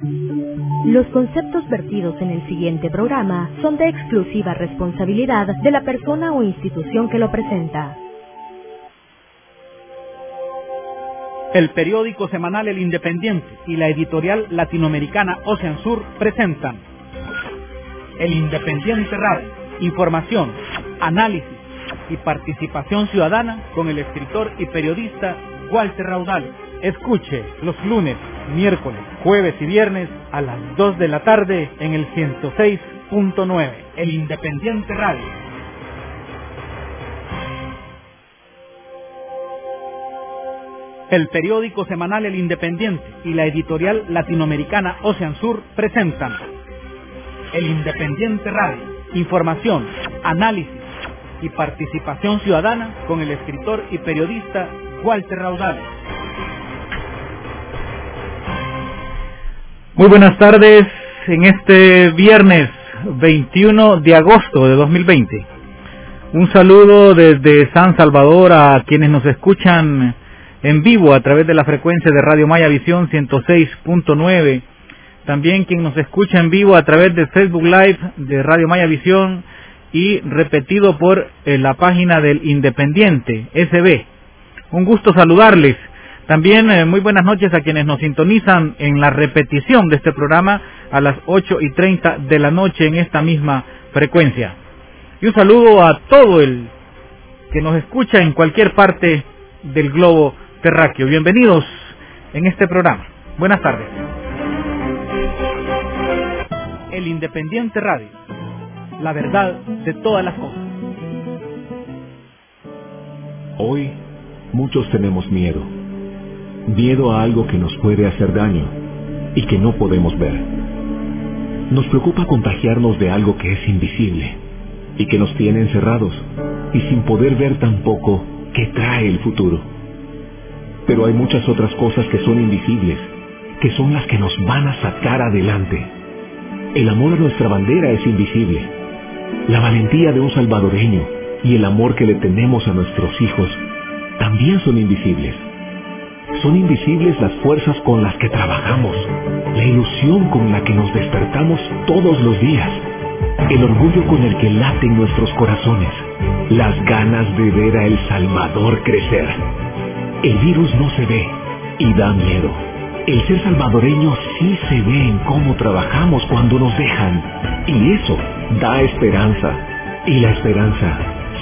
Los conceptos vertidos en el siguiente programa son de exclusiva responsabilidad de la persona o institución que lo presenta. El periódico semanal El Independiente y la editorial latinoamericana Ocean Sur presentan El Independiente Radio, información, análisis y participación ciudadana con el escritor y periodista Walter Raudales. Escuche los lunes, miércoles, jueves y viernes a las 2 de la tarde en el 106.9, El Independiente Radio. El periódico semanal El Independiente y la editorial latinoamericana Ocean Sur presentan El Independiente Radio, información, análisis y participación ciudadana con el escritor y periodista Walter Raudales. Muy buenas tardes en este viernes 21 de agosto de 2020. Un saludo desde San Salvador a quienes nos escuchan en vivo a través de la frecuencia de Radio Maya Visión 106.9. También quien nos escucha en vivo a través de Facebook Live de Radio Maya Visión y repetido por la página del Independiente SB. Un gusto saludarles. También muy buenas noches a quienes nos sintonizan en la repetición de este programa a las 8:30 de la noche en esta misma frecuencia. Y un saludo a todo el que nos escucha en cualquier parte del globo terráqueo. Bienvenidos en este programa. Buenas tardes. El Independiente Radio, la verdad de todas las cosas. Hoy muchos tenemos miedo. Miedo a algo que nos puede hacer daño y que no podemos ver. Nos preocupa contagiarnos de algo que es invisible y que nos tiene encerrados y sin poder ver tampoco qué trae el futuro. Pero hay muchas otras cosas que son invisibles, que son las que nos van a sacar adelante. El amor a nuestra bandera es invisible. La valentía de un salvadoreño y el amor que le tenemos a nuestros hijos también son invisibles. Son invisibles las fuerzas con las que trabajamos, la ilusión con la que nos despertamos todos los días, el orgullo con el que laten nuestros corazones, las ganas de ver a El Salvador crecer. El virus no se ve y da miedo. El ser salvadoreño sí se ve en cómo trabajamos cuando nos dejan, y eso da esperanza. Y la esperanza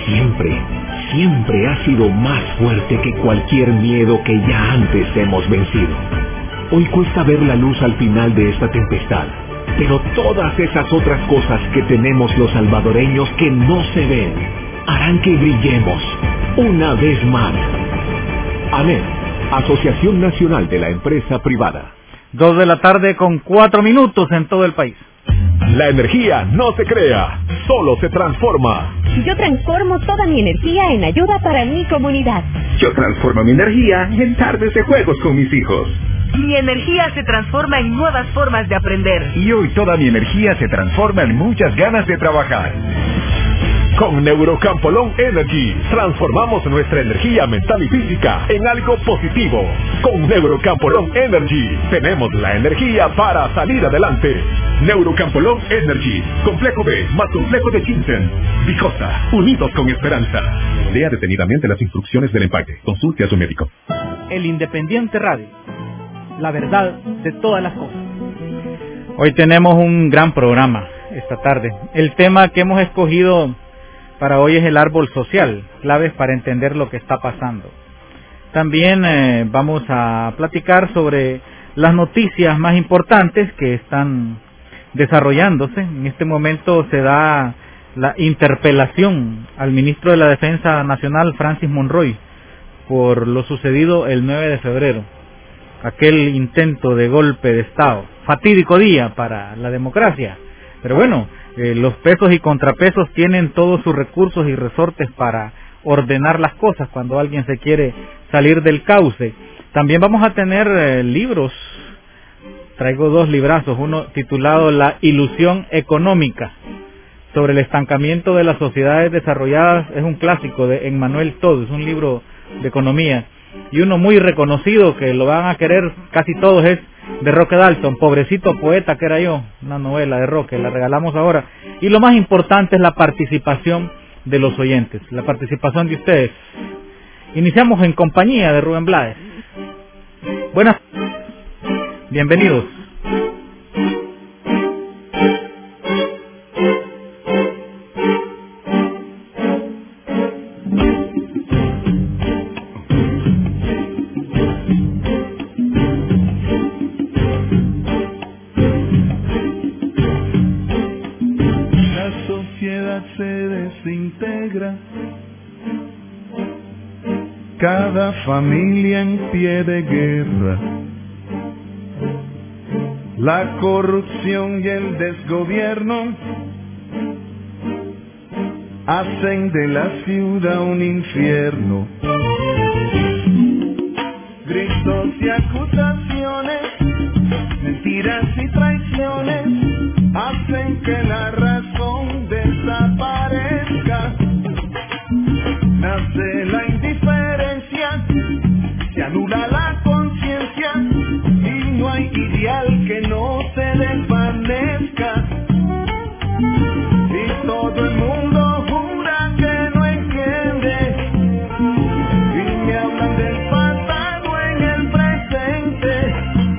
siempre ha sido más fuerte que cualquier miedo que ya antes hemos vencido. Hoy cuesta ver la luz al final de esta tempestad, pero todas esas otras cosas que tenemos los salvadoreños que no se ven, harán que brillemos una vez más. ANEP, Asociación Nacional de la Empresa Privada. 2 de la tarde con 4 minutos en todo el país. La energía no se crea, solo se transforma. Yo transformo toda mi energía en ayuda para mi comunidad. Yo transformo mi energía en tardes de juegos con mis hijos. Mi energía se transforma en nuevas formas de aprender. Y hoy toda mi energía se transforma en muchas ganas de trabajar. Con Neurocampolón Energy, transformamos nuestra energía mental y física en algo positivo. Con Neurocampolón Energy, tenemos la energía para salir adelante. Neurocampolón Energy, complejo B más complejo de ginseng. Vicosa, unidos con esperanza. Lea detenidamente las instrucciones del empaque. Consulte a su médico. El Independiente Radio, la verdad de todas las cosas. Hoy tenemos un gran programa esta tarde. El tema que hemos escogido para hoy es el árbol social, claves para entender lo que está pasando. También vamos a platicar sobre las noticias más importantes que están desarrollándose. En este momento se da la interpelación al ministro de la Defensa Nacional, Francis Monroy, por lo sucedido el 9 de febrero, aquel intento de golpe de Estado, fatídico día para la democracia. Pero bueno, los pesos y contrapesos tienen todos sus recursos y resortes para ordenar las cosas cuando alguien se quiere salir del cauce. También vamos a tener libros. Traigo 2 librazos, uno titulado La ilusión económica, sobre el estancamiento de las sociedades desarrolladas. Es un clásico de Emmanuel Todd, es un libro de economía. Y uno muy reconocido que lo van a querer casi todos es de Roque Dalton, Pobrecito Poeta que era yo, una novela de Roque, la regalamos ahora. Y lo más importante es la participación de los oyentes, la participación de ustedes. Iniciamos en compañía de Rubén Blades. Buenas, bienvenidos. Cada familia en pie de guerra, la corrupción y el desgobierno hacen de la ciudad un infierno. Gritos y acusaciones, mentiras y traiciones hacen que la razón desaparezca. Nace la indiferencia, se anula la conciencia y no hay ideal que no se desvanezca. Y todo el mundo jura que no entiende y me hablan del pasado en el presente,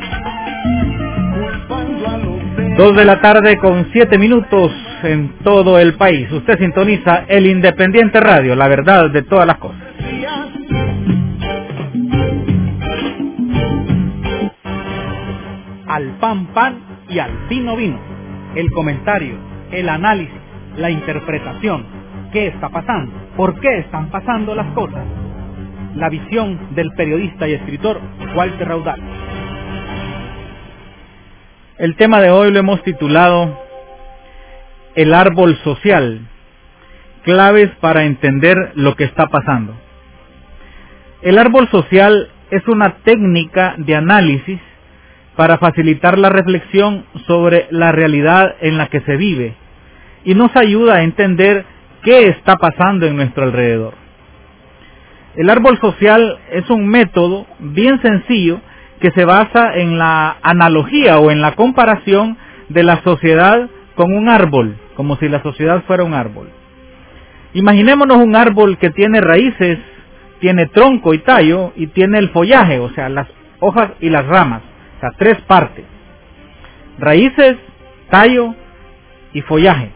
culpando a los demás. 2 de la tarde con 7 minutos en todo el país. Usted sintoniza el Independiente Radio, la verdad de todas las cosas. Al pan pan y al vino vino. El comentario, el análisis, la interpretación. ¿Qué está pasando? ¿Por qué están pasando las cosas? La visión del periodista y escritor Walter Raudal. El tema de hoy lo hemos titulado El árbol social, claves para entender lo que está pasando. El árbol social es una técnica de análisis para facilitar la reflexión sobre la realidad en la que se vive y nos ayuda a entender qué está pasando en nuestro alrededor. El árbol social es un método bien sencillo que se basa en la analogía o en la comparación de la sociedad con un árbol, como si la sociedad fuera un árbol. Imaginémonos un árbol que tiene raíces, tiene tronco y tallo, y tiene el follaje, o sea, las hojas y las ramas, o sea, 3 partes. Raíces, tallo y follaje.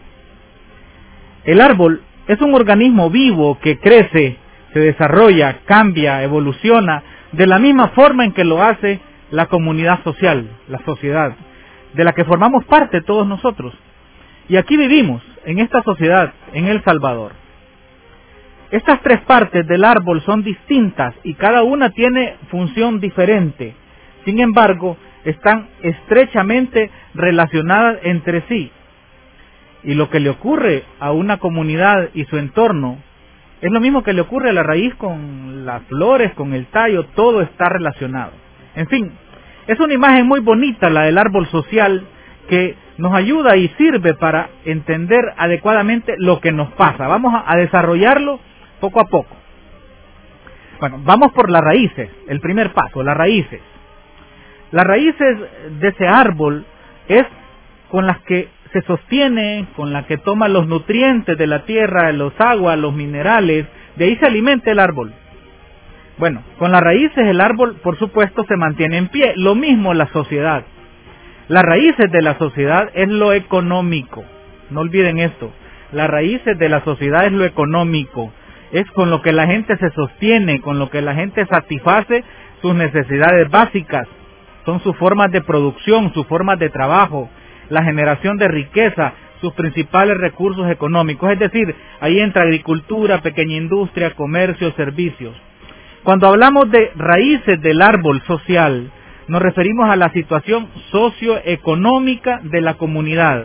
El árbol es un organismo vivo que crece, se desarrolla, cambia, evoluciona, de la misma forma en que lo hace la comunidad social, la sociedad, de la que formamos parte todos nosotros. Y aquí vivimos, en esta sociedad, en El Salvador. Estas 3 partes del árbol son distintas y cada una tiene función diferente. Sin embargo, están estrechamente relacionadas entre sí. Y lo que le ocurre a una comunidad y su entorno es lo mismo que le ocurre a la raíz con las flores, con el tallo, todo está relacionado. En fin, es una imagen muy bonita la del árbol social que nos ayuda y sirve para entender adecuadamente lo que nos pasa. Vamos a desarrollarlo poco a poco. Bueno, vamos por las raíces, el primer paso, las raíces. Las raíces de ese árbol es con las que se sostiene, con la que toma los nutrientes de la tierra, los aguas, los minerales, de ahí se alimenta el árbol. Bueno, con las raíces el árbol, por supuesto, se mantiene en pie. Lo mismo la sociedad. Las raíces de la sociedad es lo económico. No olviden esto. Las raíces de la sociedad es lo económico. Es con lo que la gente se sostiene, con lo que la gente satisface sus necesidades básicas. Son sus formas de producción, sus formas de trabajo, la generación de riqueza, sus principales recursos económicos. Es decir, ahí entra agricultura, pequeña industria, comercio, servicios. Cuando hablamos de raíces del árbol social, nos referimos a la situación socioeconómica de la comunidad.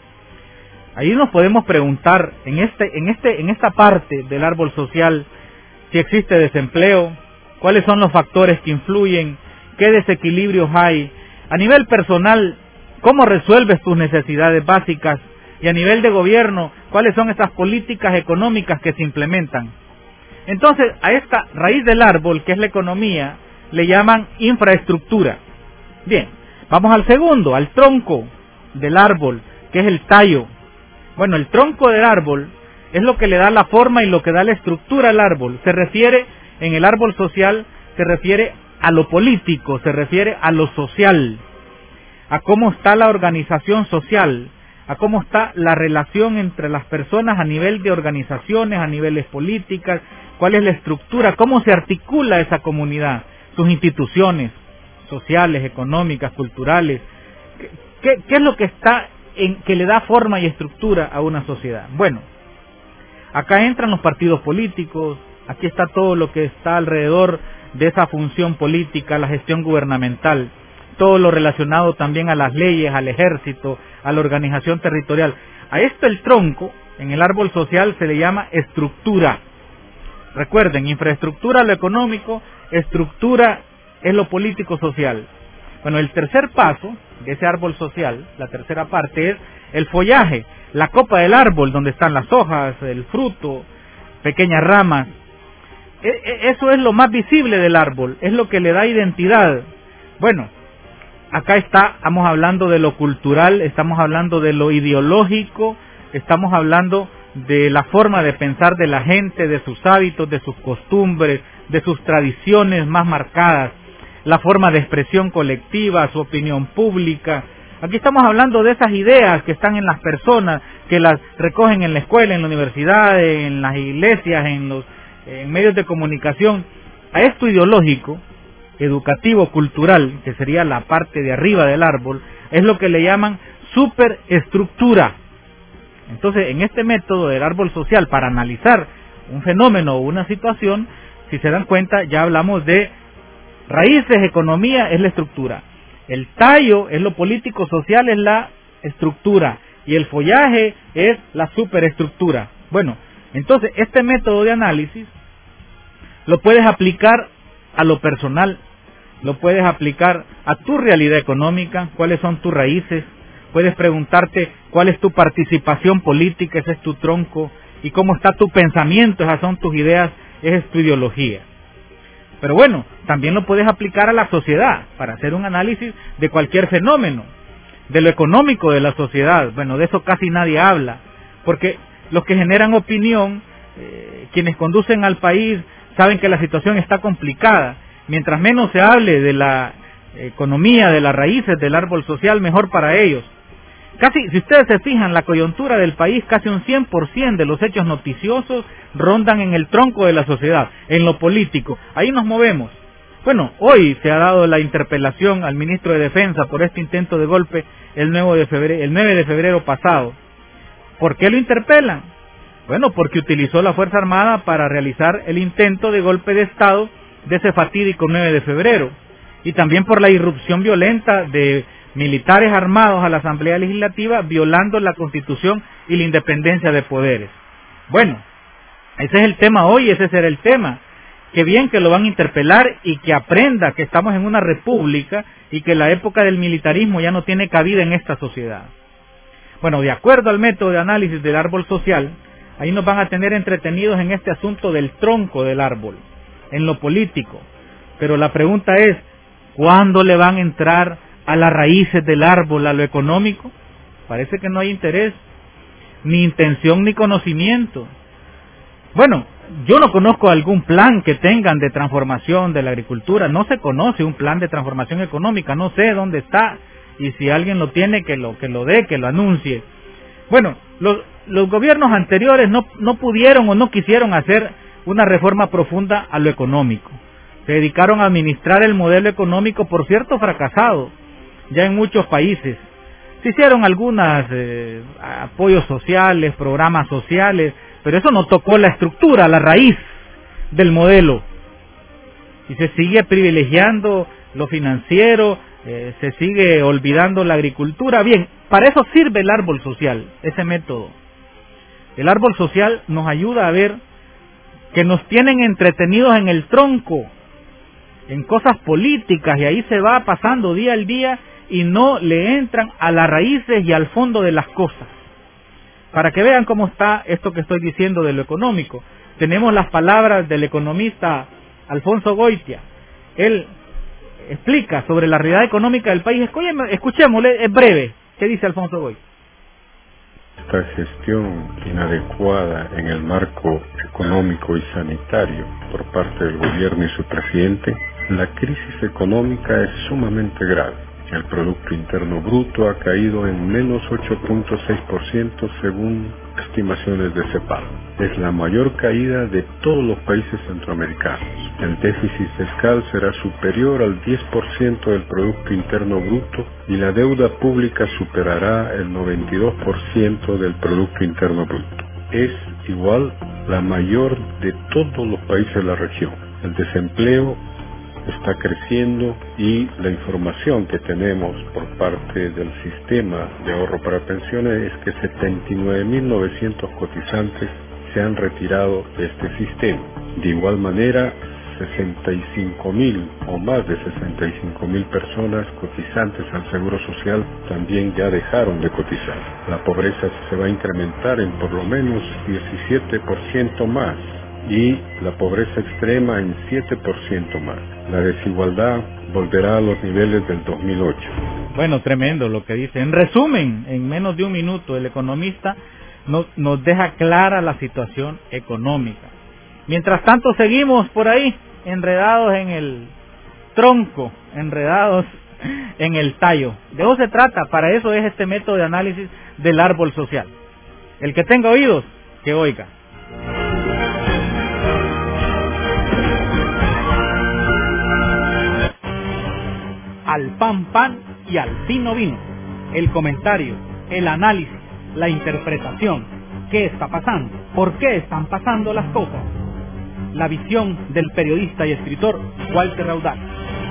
Ahí nos podemos preguntar, en esta parte del árbol social, si existe desempleo, cuáles son los factores que influyen, qué desequilibrios hay. A nivel personal, ¿cómo resuelves tus necesidades básicas? Y a nivel de gobierno, ¿cuáles son estas políticas económicas que se implementan? Entonces, a esta raíz del árbol, que es la economía, le llaman infraestructura. Bien, Vamos al segundo, al tronco del árbol, que es el tallo. Bueno, el tronco del árbol es lo que le da la forma y lo que da la estructura al árbol. Se refiere, en el árbol social, se refiere a lo político, se refiere a lo social, a cómo está la organización social, a cómo está la relación entre las personas a nivel de organizaciones, a niveles políticas, cuál es la estructura, cómo se articula esa comunidad, sus instituciones sociales, económicas, culturales, qué es lo que está que le da forma y estructura a una sociedad. Bueno, acá entran los partidos políticos, aquí está todo lo que está alrededor de esa función política, la gestión gubernamental, todo lo relacionado también a las leyes, al ejército, a la organización territorial. A esto el tronco, en el árbol social, se le llama estructura. Recuerden, infraestructura lo económico, estructura es lo político-social. Bueno, el tercer paso de ese árbol social, la tercera parte, es el follaje, la copa del árbol, donde están las hojas, el fruto, pequeñas ramas. Eso es lo más visible del árbol, es lo que le da identidad. Bueno, acá estamos hablando de lo cultural, estamos hablando de lo ideológico, estamos hablando de la forma de pensar de la gente, de sus hábitos, de sus costumbres, de sus tradiciones más marcadas, la forma de expresión colectiva, su opinión pública. Aquí estamos hablando de esas ideas que están en las personas, que las recogen en la escuela, en la universidad, en las iglesias, en medios de comunicación. A esto ideológico, educativo, cultural, que sería la parte de arriba del árbol, es lo que le llaman superestructura. Entonces, en este método del árbol social, para analizar un fenómeno o una situación, si se dan cuenta, ya hablamos de raíces, economía es la estructura, el tallo es lo político social, es la estructura, y el follaje es la superestructura. Bueno, entonces este método de análisis lo puedes aplicar a lo personal, lo puedes aplicar a tu realidad económica, cuáles son tus raíces, puedes preguntarte cuál es tu participación política, ese es tu tronco, y cómo está tu pensamiento, esas son tus ideas, esa es tu ideología. Pero bueno, también lo puedes aplicar a la sociedad, para hacer un análisis de cualquier fenómeno, de lo económico de la sociedad. Bueno, de eso casi nadie habla, porque los que generan opinión, quienes conducen al país, saben que la situación está complicada. Mientras menos se hable de la economía, de las raíces del árbol social, mejor para ellos. Casi, si ustedes se fijan, la coyuntura del país, casi un 100% de los hechos noticiosos rondan en el tronco de la sociedad, en lo político. Ahí nos movemos. Bueno, hoy se ha dado la interpelación al ministro de Defensa por este intento de golpe el 9 de febrero pasado. ¿Por qué lo interpelan? Bueno, porque utilizó la Fuerza Armada para realizar el intento de golpe de Estado de ese fatídico 9 de febrero. Y también por la irrupción violenta de militares armados a la Asamblea Legislativa, violando la Constitución y la independencia de poderes. Bueno, ese es el tema hoy, ese será el tema. Qué bien que lo van a interpelar y que aprenda que estamos en una república y que la época del militarismo ya no tiene cabida en esta sociedad. Bueno, de acuerdo al método de análisis del árbol social, ahí nos van a tener entretenidos en este asunto del tronco del árbol, en lo político. Pero la pregunta es, ¿cuándo le van a entrar a las raíces del árbol, a lo económico? Parece que no hay interés, ni intención ni conocimiento. Bueno, yo no conozco algún plan que tengan de transformación de la agricultura, no se conoce un plan de transformación económica, no sé dónde está, y si alguien lo tiene, que lo dé, que lo anuncie. Bueno, los gobiernos anteriores no pudieron o no quisieron hacer una reforma profunda a lo económico. Se dedicaron a administrar el modelo económico, por cierto, fracasado ya en muchos países. Se hicieron algunos apoyos sociales, programas sociales, pero eso no tocó la estructura, la raíz del modelo. Y se sigue privilegiando lo financiero, se sigue olvidando la agricultura. Bien, para eso sirve el árbol social, ese método. El árbol social nos ayuda a ver que nos tienen entretenidos en el tronco, en cosas políticas, y ahí se va pasando día al día y no le entran a las raíces y al fondo de las cosas. Para que vean cómo está esto que estoy diciendo de lo económico, tenemos las palabras del economista Alfonso Goitia. Él explica sobre la realidad económica del país. Escuchémosle, es breve. ¿Qué dice Alfonso Goy? Esta gestión inadecuada en el marco económico y sanitario por parte del gobierno y su presidente, la crisis económica es sumamente grave. El Producto Interno Bruto ha caído en menos 8.6% según estimaciones de CEPAL. Es la mayor caída de todos los países centroamericanos. El déficit fiscal será superior al 10% del Producto Interno Bruto y la deuda pública superará el 92% del Producto Interno Bruto. Es igual la mayor de todos los países de la región. El desempleo está creciendo y la información que tenemos por parte del sistema de ahorro para pensiones es que 79.900 cotizantes se han retirado de este sistema. De igual manera, 65.000 o más de 65.000 personas cotizantes al Seguro Social también ya dejaron de cotizar. La pobreza se va a incrementar en por lo menos 17% más y la pobreza extrema en 7% más. La desigualdad volverá a los niveles del 2008. Bueno, tremendo lo que dice. En resumen, en menos de un minuto, el economista nos deja clara la situación económica. Mientras tanto, seguimos por ahí, enredados en el tronco, enredados en el tallo. De eso se trata, para eso es este método de análisis del árbol social. El que tenga oídos, que oiga. Al pan pan y al vino vino. El comentario, el análisis, la interpretación. ¿Qué está pasando? ¿Por qué están pasando las cosas? La visión del periodista y escritor Walter Raudal.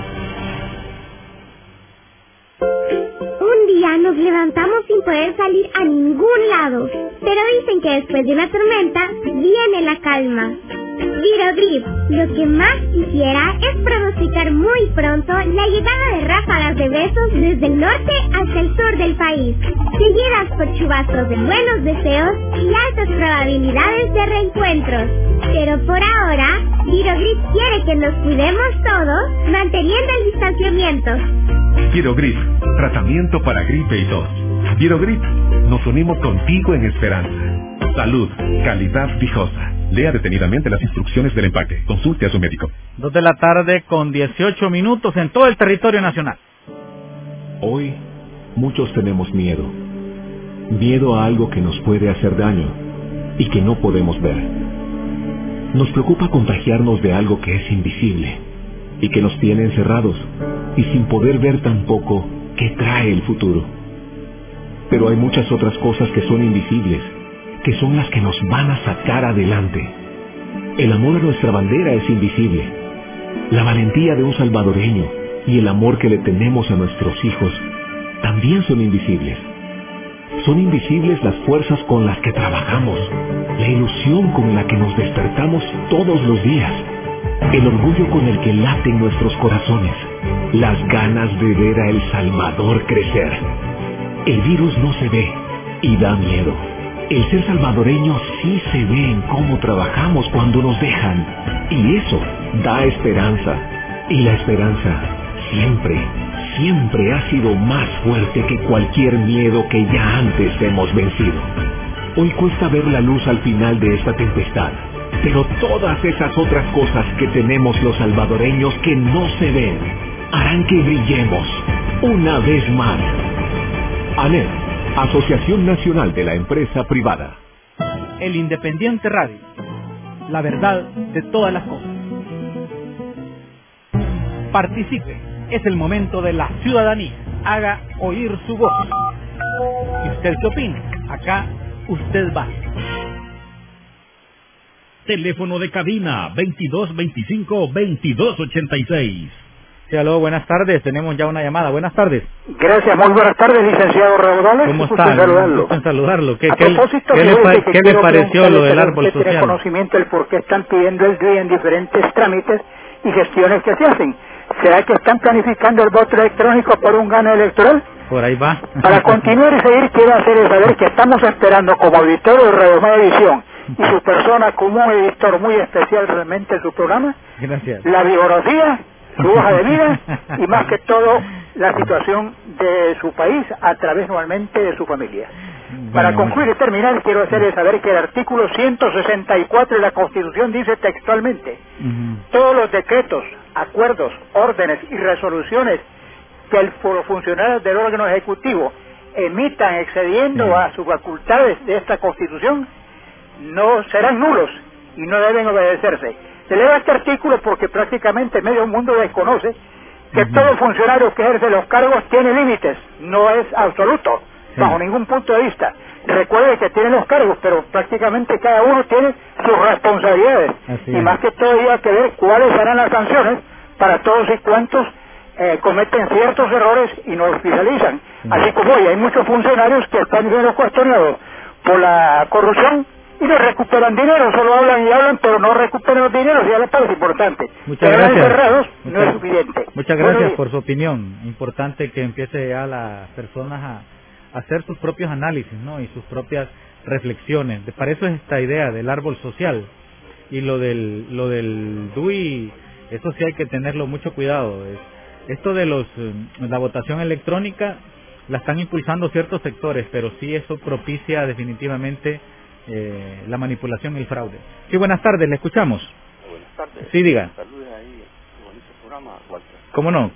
Un día nos levantamos sin poder salir a ningún lado, pero dicen que después de una tormenta viene la calma. Virogrip, lo que más quisiera es pronosticar muy pronto la llegada de ráfagas de besos desde el norte hasta el sur del país, seguidas por chubascos de buenos deseos y altas probabilidades de reencuentros. Pero por ahora, Virogrip quiere que nos cuidemos todos, manteniendo el distanciamiento. Virogrip, tratamiento para gripe y tos. Virogrip, nos unimos contigo en esperanza. Salud, calidad fijosa. Lea detenidamente las instrucciones del empaque. Consulte a su médico. 2 de la tarde con 18 minutos en todo el territorio nacional. Hoy, muchos tenemos miedo. Miedo a algo que nos puede hacer daño y que no podemos ver. Nos preocupa contagiarnos de algo que es invisible y que nos tiene encerrados y sin poder ver tampoco qué trae el futuro. Pero hay muchas otras cosas que son invisibles, que son las que nos van a sacar adelante. El amor a nuestra bandera es invisible. La valentía de un salvadoreño y el amor que le tenemos a nuestros hijos también son invisibles. Son invisibles las fuerzas con las que trabajamos, la ilusión con la que nos despertamos todos los días, el orgullo con el que laten nuestros corazones, las ganas de ver a El Salvador crecer. El virus no se ve y da miedo. El ser salvadoreño sí se ve en cómo trabajamos cuando nos dejan. Y eso da esperanza. Y la esperanza siempre ha sido más fuerte que cualquier miedo que ya antes hemos vencido. Hoy cuesta ver la luz al final de esta tempestad. Pero todas esas otras cosas que tenemos los salvadoreños que no se ven, harán que brillemos una vez más. ANEP, Asociación Nacional de la Empresa Privada. El Independiente Radio, la verdad de todas las cosas. Participe, es el momento de la ciudadanía. Haga oír su voz. ¿Y usted qué opina? Acá usted va. Teléfono de cabina 2225-2286. Sí, aló, buenas tardes. Tenemos ya una llamada. Buenas tardes. Gracias, muy buenas tardes, licenciado Raudales. ¿Cómo está? Saludarlo. Saludarlo. ¿Qué le pareció lo del árbol social? Tiene conocimiento del por qué están pidiendo el día en diferentes trámites y gestiones que se hacen. ¿Será que están planificando el voto electrónico por un gano electoral? Por ahí va. Para continuar y seguir, quiero hacer es saber que estamos esperando como auditor de Radio Nueva Edición y su persona como un editor muy especial realmente en su programa. Gracias. La biografía, su hoja de vida y más que todo la situación de su país a través normalmente de su familia. Para concluir y terminar, quiero hacerles saber que el artículo 164 de la Constitución dice textualmente: todos los decretos, acuerdos, órdenes y resoluciones que los funcionarios del órgano ejecutivo emitan excediendo a sus facultades de esta Constitución no serán nulos y no deben obedecerse. Se leo este artículo porque prácticamente medio mundo desconoce que todo funcionario que ejerce los cargos tiene límites, no es absoluto, bajo ningún punto de vista. Recuerde que tiene los cargos, pero prácticamente cada uno tiene sus responsabilidades. Y más que todo hay que ver cuáles serán las sanciones para todos y cuantos cometen ciertos errores y no los fiscalizan. Así como hoy hay muchos funcionarios que están siendo cuestionados por la corrupción y no recuperan dinero, solo hablan y hablan, pero no recuperan los dineros, y la parte importante. Muchas gracias. Encerrados no es suficiente. Muchas gracias por su opinión. Importante que empiece ya las personas a hacer sus propios análisis, ¿no? Y sus propias reflexiones. Para eso es esta idea del árbol social. Y lo del DUI, eso sí hay que tenerlo mucho cuidado. Esto de la votación electrónica la están impulsando ciertos sectores, pero sí eso propicia definitivamente la manipulación y el fraude. Sí, buenas tardes, le escuchamos. Buenas tardes. Sí, diga. Saludos ahí, bonito programa, Walter. ¿Cómo no?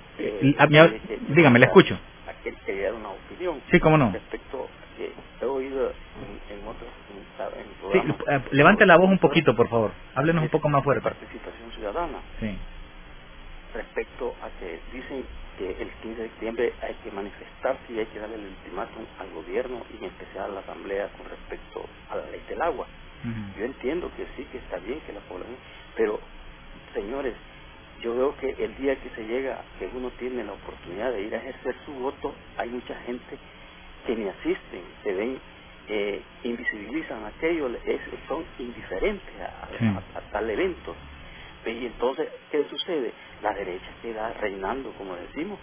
Dígame, le escucho. Aquel que dar una opinión. Sí, cómo no. Respecto a que he oído en otros programas. Sí, levante la voz un poquito, por favor. Háblenos un poco más fuerte. Participación ciudadana. Sí. Respecto a que dicen que el 15 de septiembre hay que manifestarse y hay que darle el ultimátum al gobierno y en especial a la asamblea con respecto a la ley del agua. Yo entiendo que sí, que está bien que la población, pero señores, yo veo que el día que se llega, que uno tiene la oportunidad de ir a ejercer su voto, hay mucha gente que ni asisten, se ven, invisibilizan aquello, son indiferentes a tal evento. Y entonces, ¿qué sucede? La derecha queda reinando, como decimos,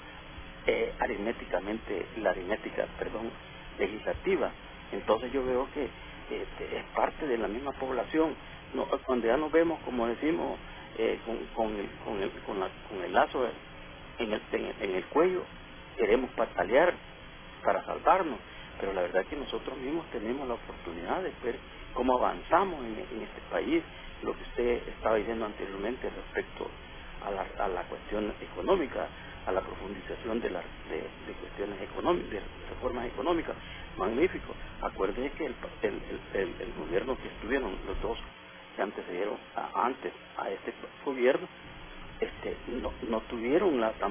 la aritmética legislativa. Entonces yo veo que es parte de la misma población. Cuando ya nos vemos, como decimos, con el lazo en el cuello, queremos patalear para salvarnos, pero la verdad que nosotros mismos tenemos la oportunidad de ver cómo avanzamos en este país. Lo que usted estaba diciendo anteriormente respecto a la cuestión económica, a la profundización de cuestiones económicas, de reformas económicas, magnífico. Acuérdense que el gobierno que estuvieron, los dos que antecedieron antes a este gobierno, no tuvieron la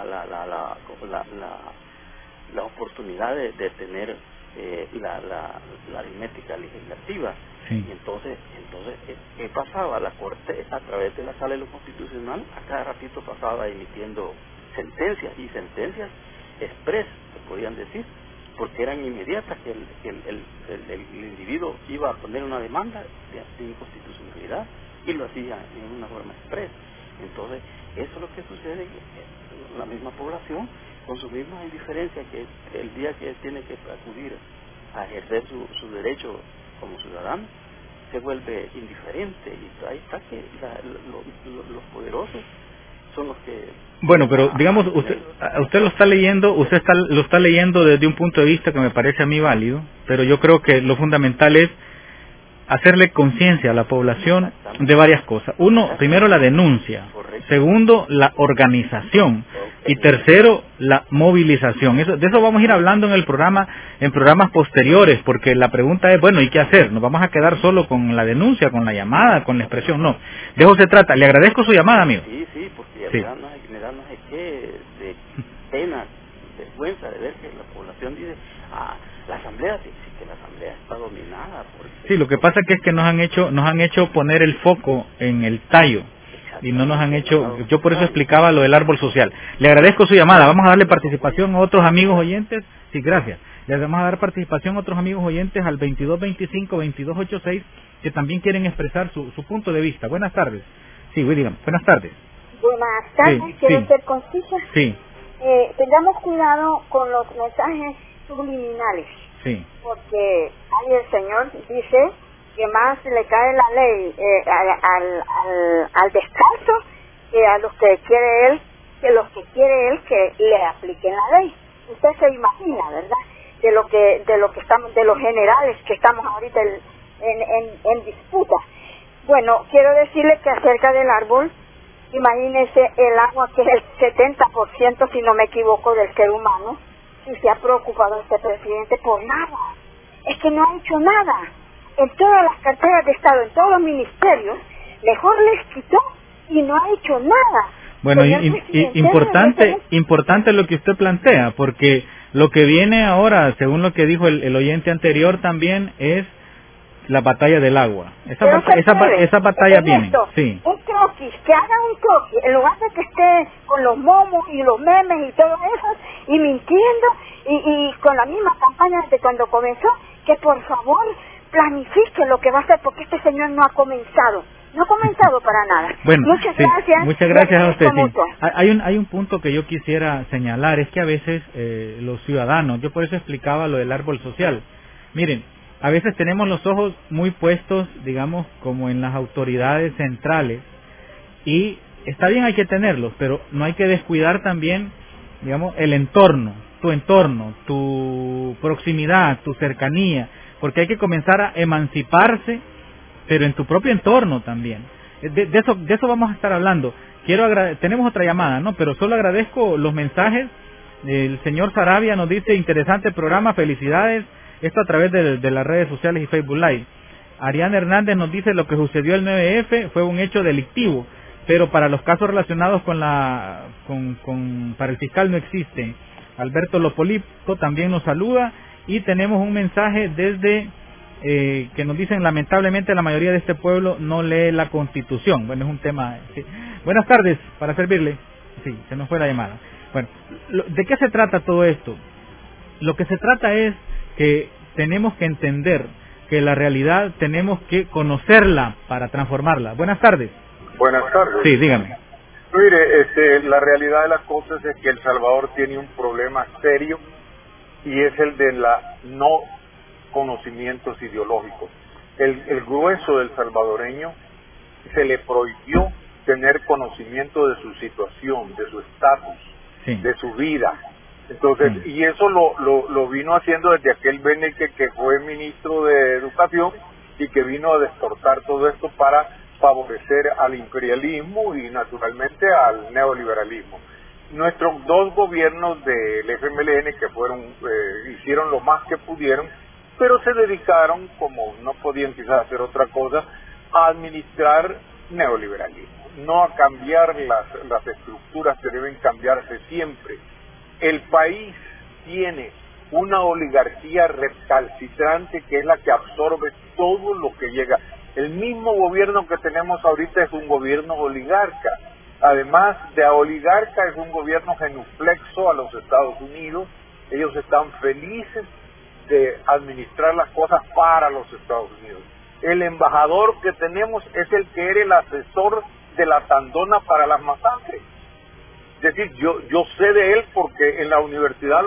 oportunidad de tener la aritmética legislativa. Sí. Y entonces, ¿qué pasaba? La Corte, a través de la Sala de lo Constitucional, a cada ratito pasaba emitiendo sentencias, y sentencias express, se podían decir, porque eran inmediatas, que el individuo iba a poner una demanda de inconstitucionalidad y lo hacía en una forma express. Entonces, eso es lo que sucede en la misma población, con su misma indiferencia, que el día que tiene que acudir a ejercer su derecho como ciudadano, se vuelve indiferente, y ahí está que los poderosos son los que... Bueno, pero digamos, usted lo está leyendo, lo está leyendo desde un punto de vista que me parece a mí válido, pero yo creo que lo fundamental es hacerle conciencia a la población de varias cosas. Uno, primero la denuncia, segundo, la organización, y tercero, la movilización. De eso vamos a ir hablando en programas posteriores, porque la pregunta es, bueno, ¿y qué hacer? ¿Nos vamos a quedar solo con la denuncia, con la llamada, con la expresión? No, de eso se trata. Le agradezco su llamada, amigo. Sí, porque me da no sé qué de pena, vergüenza de ver que la población dice, la asamblea, sí que la asamblea está dominada por... Sí, lo que pasa es que nos han hecho poner el foco en el tallo, y no nos han hecho... Yo por eso explicaba lo del árbol social. Le agradezco su llamada. Vamos a darle participación a otros amigos oyentes. Sí, gracias. Le vamos a dar participación a otros amigos oyentes al 2225-2286, que también quieren expresar su punto de vista. Buenas tardes. Sí, William, buenas tardes. Buenas tardes, sí, quiero ser concisa. Sí. Tengamos cuidado con los mensajes subliminales. Sí. Porque ahí el Señor dice que más le cae la ley al descalzo que a los que quiere Él que lo que quiere él que le apliquen la ley. Usted se imagina, ¿verdad? De lo que estamos, de los generales que estamos ahorita en disputa. Bueno, quiero decirle que acerca del árbol, imagínese el agua, que es el 70%, si no me equivoco, del ser humano, si se ha preocupado este presidente por nada. Es que no ha hecho nada. En todas las carteras de Estado, en todos los ministerios, mejor les quitó y no ha hecho nada. Bueno, importante lo que usted plantea, porque lo que viene ahora, según lo que dijo el oyente anterior, también es la batalla del agua. Esa batalla viene. Sí. Un croquis, que haga un croquis, en lugar de que esté con los momos y los memes y todo eso, y mintiendo, y con la misma campaña de cuando comenzó, que por favor planifique lo que va a hacer, porque este señor no ha comenzado para nada. Bueno, muchas gracias a usted. Sí. Hay un punto que yo quisiera señalar, es que a veces los ciudadanos, yo por eso explicaba lo del árbol social. Miren, a veces tenemos los ojos muy puestos, digamos, como en las autoridades centrales, y está bien, hay que tenerlos, pero no hay que descuidar también, digamos, el entorno, tu proximidad, tu cercanía, porque hay que comenzar a emanciparse, pero en tu propio entorno también. De eso vamos a estar hablando. Tenemos otra llamada, ¿no? Pero solo agradezco los mensajes. El señor Sarabia nos dice, interesante programa, felicidades. Esto a través de las redes sociales y Facebook Live. Ariana Hernández nos dice, lo que sucedió el 9F fue un hecho delictivo, pero para los casos relacionados para el fiscal no existen. Alberto Lopolito también nos saluda, y tenemos un mensaje desde que nos dicen, lamentablemente la mayoría de este pueblo no lee la Constitución. Bueno, es un tema... Sí. Buenas tardes, para servirle. Sí, se nos fue la llamada. Bueno, ¿de qué se trata todo esto? Lo que se trata es que tenemos que entender que la realidad tenemos que conocerla para transformarla. Buenas tardes. Buenas tardes. Sí, dígame. Mire, la realidad de las cosas es que El Salvador tiene un problema serio, y es el de la no conocimientos ideológicos. El grueso del salvadoreño se le prohibió tener conocimiento de su situación, de su estatus, sí, de su vida. Entonces, sí, y eso lo vino haciendo desde aquel Beneke que fue ministro de Educación y que vino a destortar todo esto para favorecer al imperialismo y naturalmente al neoliberalismo. Nuestros dos gobiernos del FMLN que hicieron lo más que pudieron, pero se dedicaron, como no podían quizás hacer otra cosa, a administrar neoliberalismo, no a cambiar las estructuras que deben cambiarse siempre. El país tiene una oligarquía recalcitrante que es la que absorbe todo lo que llega. El mismo gobierno que tenemos ahorita es un gobierno oligarca. Además de oligarca, es un gobierno genuflexo a los Estados Unidos. Ellos están felices de administrar las cosas para los Estados Unidos. El embajador que tenemos es el que era el asesor de la Tandona para las masacres. Es decir, yo sé de él porque en la universidad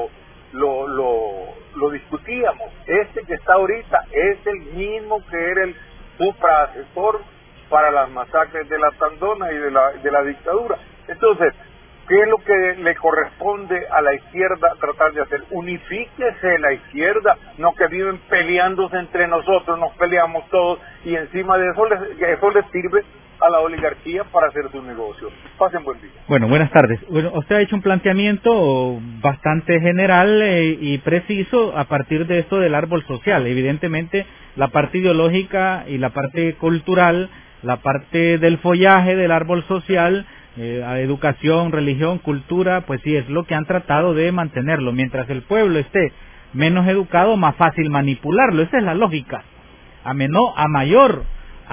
lo discutíamos. Este que está ahorita es el mismo que era el supraasesor para las masacres de la Tandona y de la dictadura. Entonces, ¿qué es lo que le corresponde a la izquierda tratar de hacer? Unifíquese la izquierda, no que viven peleándose entre nosotros, nos peleamos todos, y encima de eso les sirve a la oligarquía para hacer su negocio. Pasen buen día. Bueno, buenas tardes. Bueno, usted ha hecho un planteamiento bastante general y preciso a partir de esto del árbol social. Evidentemente, la parte ideológica y la parte cultural, la parte del follaje del árbol social, educación, religión, cultura, pues sí, es lo que han tratado de mantenerlo. Mientras el pueblo esté menos educado, más fácil manipularlo. Esa es la lógica. A mayor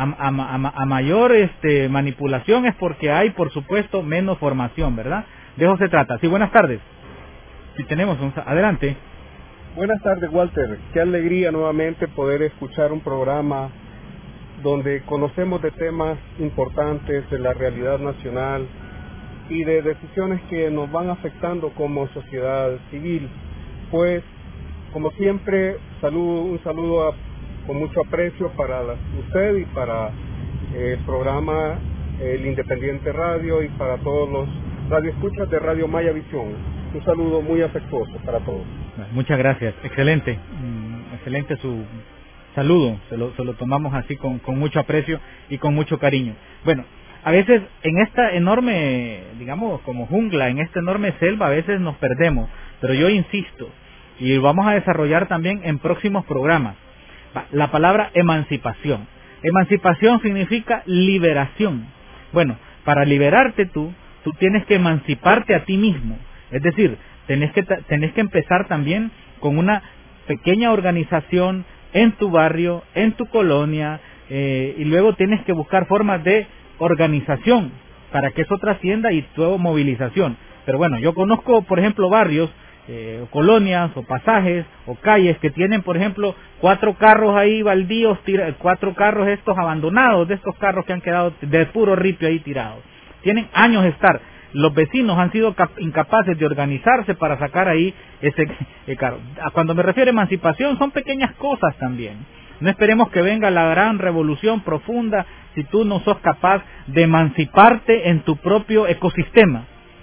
manipulación es porque hay, por supuesto, menos formación, ¿verdad? De eso se trata. Sí, buenas tardes. Si tenemos, adelante. Buenas tardes, Walter. Qué alegría nuevamente poder escuchar un programa donde conocemos de temas importantes de la realidad nacional y de decisiones que nos van afectando como sociedad civil. Pues, como siempre, un saludo con mucho aprecio para usted y para el programa El Independiente Radio y para todos los radioescuchas de Radio Maya Visión. Un saludo muy afectuoso para todos. Muchas gracias, excelente, excelente su saludo, se lo tomamos así con mucho aprecio y con mucho cariño. Bueno, a veces en esta enorme, digamos, como jungla, en esta enorme selva, a veces nos perdemos, pero yo insisto, y vamos a desarrollar también en próximos programas, la palabra emancipación. Emancipación significa liberación. Bueno, para liberarte tú tienes que emanciparte a ti mismo, es decir, tenés que empezar también con una pequeña organización en tu barrio, en tu colonia, y luego tienes que buscar formas de organización para que eso trascienda y luego movilización. Pero bueno, yo conozco, por ejemplo, barrios, colonias o pasajes o calles que tienen, por ejemplo, 4 carros ahí baldíos, 4 carros estos abandonados, de estos carros que han quedado de puro ripio ahí tirados. Tienen años de estar. Los vecinos han sido incapaces de organizarse para sacar ahí ese carro. Cuando me refiero a emancipación, son pequeñas cosas también. No esperemos que venga la gran revolución profunda si tú no sos capaz de emanciparte en tu propio ecosistema.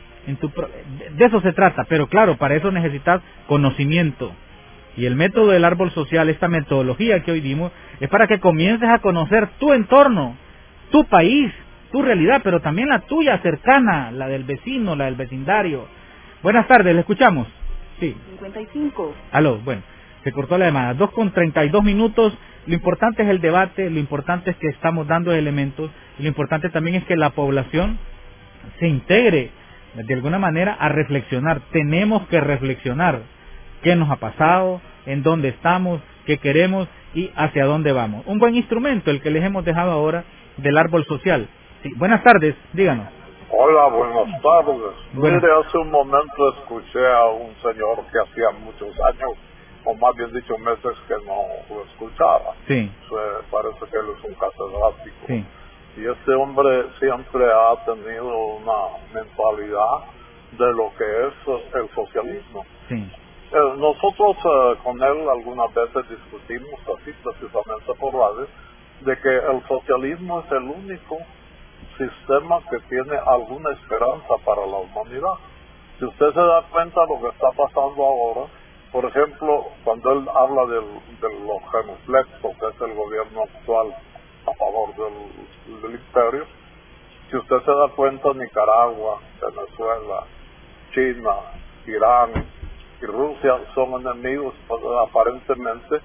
De eso se trata, pero claro, para eso necesitas conocimiento. Y el método del árbol social, esta metodología que hoy dimos, es para que comiences a conocer tu entorno, tu país, tu realidad, pero también la tuya cercana, la del vecino, la del vecindario. Buenas tardes, ¿le escuchamos? Sí. 55. Aló, bueno, se cortó la llamada. 2:32. Lo importante es el debate, lo importante es que estamos dando elementos, y lo importante también es que la población se integre de alguna manera a reflexionar. Tenemos que reflexionar qué nos ha pasado, en dónde estamos, qué queremos y hacia dónde vamos. Un buen instrumento el que les hemos dejado ahora del árbol social. Sí, buenas tardes, díganos. Hola, buenas tardes. Mire, hace un momento escuché a un señor que hacía muchos años, o más bien dicho meses, que no lo escuchaba. Sí. Parece que él es un catedrático. Sí. Y este hombre siempre ha tenido una mentalidad de lo que es el socialismo. Sí. Nosotros con él algunas veces discutimos así precisamente por radio, de que el socialismo es el único sistema que tiene alguna esperanza para la humanidad. Si usted se da cuenta de lo que está pasando ahora, por ejemplo, cuando él habla de los genuflexos, que es el gobierno actual a favor del imperio, si usted se da cuenta, Nicaragua, Venezuela, China, Irán y Rusia son enemigos aparentemente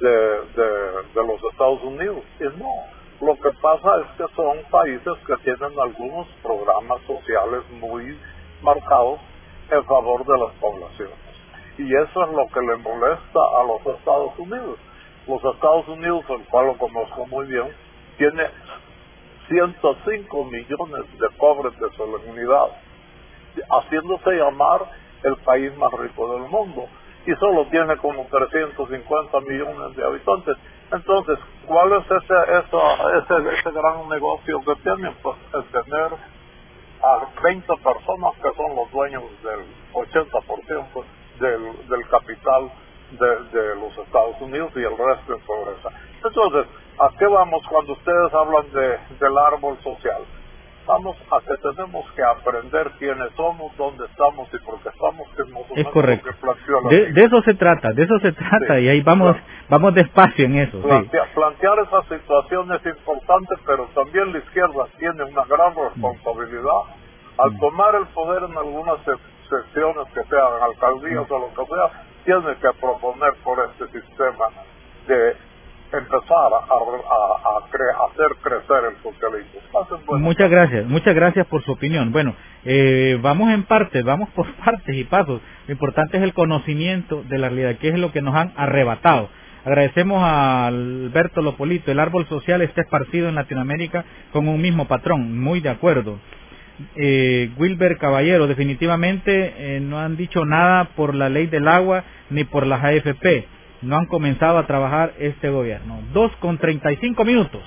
de los Estados Unidos. Y no, lo que pasa es que son países que tienen algunos programas sociales muy marcados en favor de las poblaciones. Y eso es lo que le molesta a los Estados Unidos. Los Estados Unidos, el cual lo conozco muy bien, tiene 105 millones de pobres de solemnidad, haciéndose llamar el país más rico del mundo, y solo tiene como 350 millones de habitantes. Entonces, ¿cuál es ese gran negocio que tienen? Pues el tener a 20 personas que son los dueños del 80% del capital de los Estados Unidos, y el resto en pobreza. Entonces, ¿a qué vamos cuando ustedes hablan del árbol social? Vamos a que tenemos que aprender quiénes somos, dónde estamos y por qué estamos, que es correcto. Lo que planteó la de eso se trata, sí, y ahí vamos despacio en eso. Plantear esa situación es importante, pero también la izquierda tiene una gran responsabilidad al tomar el poder en algunas secciones, que sean alcaldías o lo que sea, tiene que proponer por este sistema de empezar a hacer crecer el socialismo. Muchas gracias por su opinión. Bueno, vamos por partes y pasos. Lo importante es el conocimiento de la realidad, que es lo que nos han arrebatado. Agradecemos a Alberto Lopolito. El árbol social está esparcido en Latinoamérica con un mismo patrón. Muy de acuerdo. Wilber Caballero, definitivamente no han dicho nada por la ley del agua ni por las AFP. No han comenzado a trabajar este gobierno. 2:35.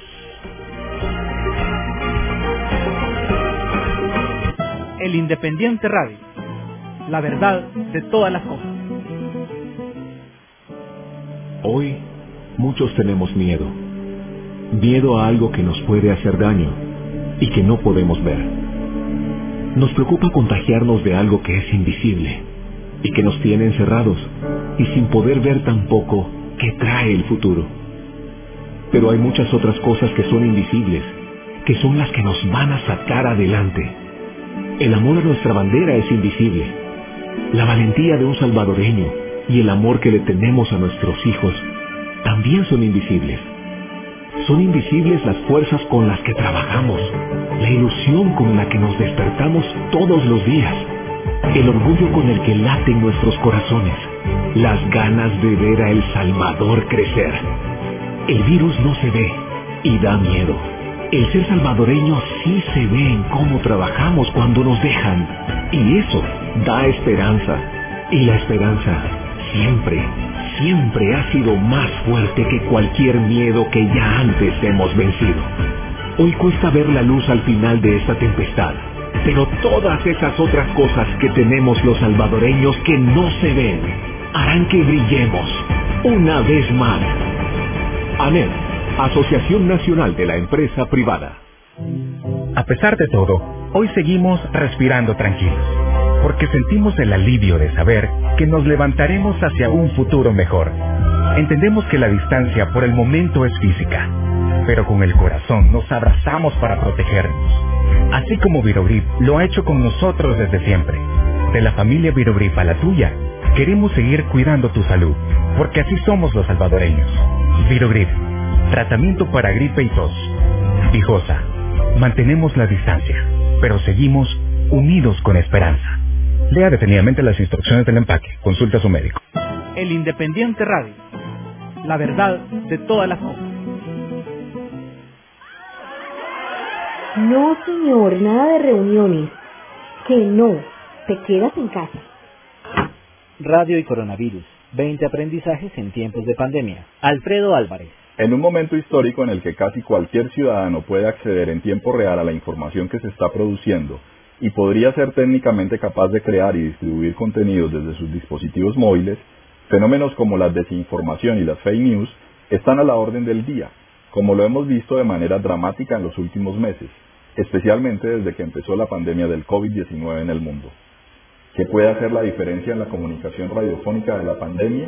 El Independiente Radio, la verdad de todas las cosas. Hoy muchos tenemos miedo. Miedo a algo que nos puede hacer daño y que no podemos ver. Nos preocupa contagiarnos de algo que es invisible y que nos tiene encerrados y sin poder ver tampoco qué trae el futuro. Pero hay muchas otras cosas que son invisibles, que son las que nos van a sacar adelante. El amor a nuestra bandera es invisible. La valentía de un salvadoreño y el amor que le tenemos a nuestros hijos también son invisibles. Son invisibles las fuerzas con las que trabajamos, la ilusión con la que nos despertamos todos los días, el orgullo con el que laten nuestros corazones, las ganas de ver a El Salvador crecer. El virus no se ve y da miedo. El ser salvadoreño sí se ve en cómo trabajamos cuando nos dejan. Y eso da esperanza. Y la esperanza siempre ha sido más fuerte que cualquier miedo que ya antes hemos vencido. Hoy cuesta ver la luz al final de esta tempestad, pero todas esas otras cosas que tenemos los salvadoreños que no se ven, harán que brillemos una vez más. ANEP, Asociación Nacional de la Empresa Privada. A pesar de todo, hoy seguimos respirando tranquilos, porque sentimos el alivio de saber que nos levantaremos hacia un futuro mejor. Entendemos que la distancia por el momento es física, pero con el corazón nos abrazamos para protegernos. Así como Virogrip lo ha hecho con nosotros desde siempre. De la familia Virogrip a la tuya, queremos seguir cuidando tu salud, porque así somos los salvadoreños. Virogrip, tratamiento para gripe y tos. Vijosa, mantenemos la distancia, pero seguimos unidos con esperanza. Lea detenidamente las instrucciones del empaque. Consulte a su médico. El Independiente Radio. La verdad de todas las cosas. No, señor, nada de reuniones. Que no, te quedas en casa. Radio y coronavirus. 20 aprendizajes en tiempos de pandemia. Alfredo Álvarez. En un momento histórico en el que casi cualquier ciudadano puede acceder en tiempo real a la información que se está produciendo y podría ser técnicamente capaz de crear y distribuir contenidos desde sus dispositivos móviles, fenómenos como la desinformación y las fake news están a la orden del día, como lo hemos visto de manera dramática en los últimos meses, especialmente desde que empezó la pandemia del COVID-19 en el mundo. ¿Qué puede hacer la diferencia en la comunicación radiofónica de la pandemia?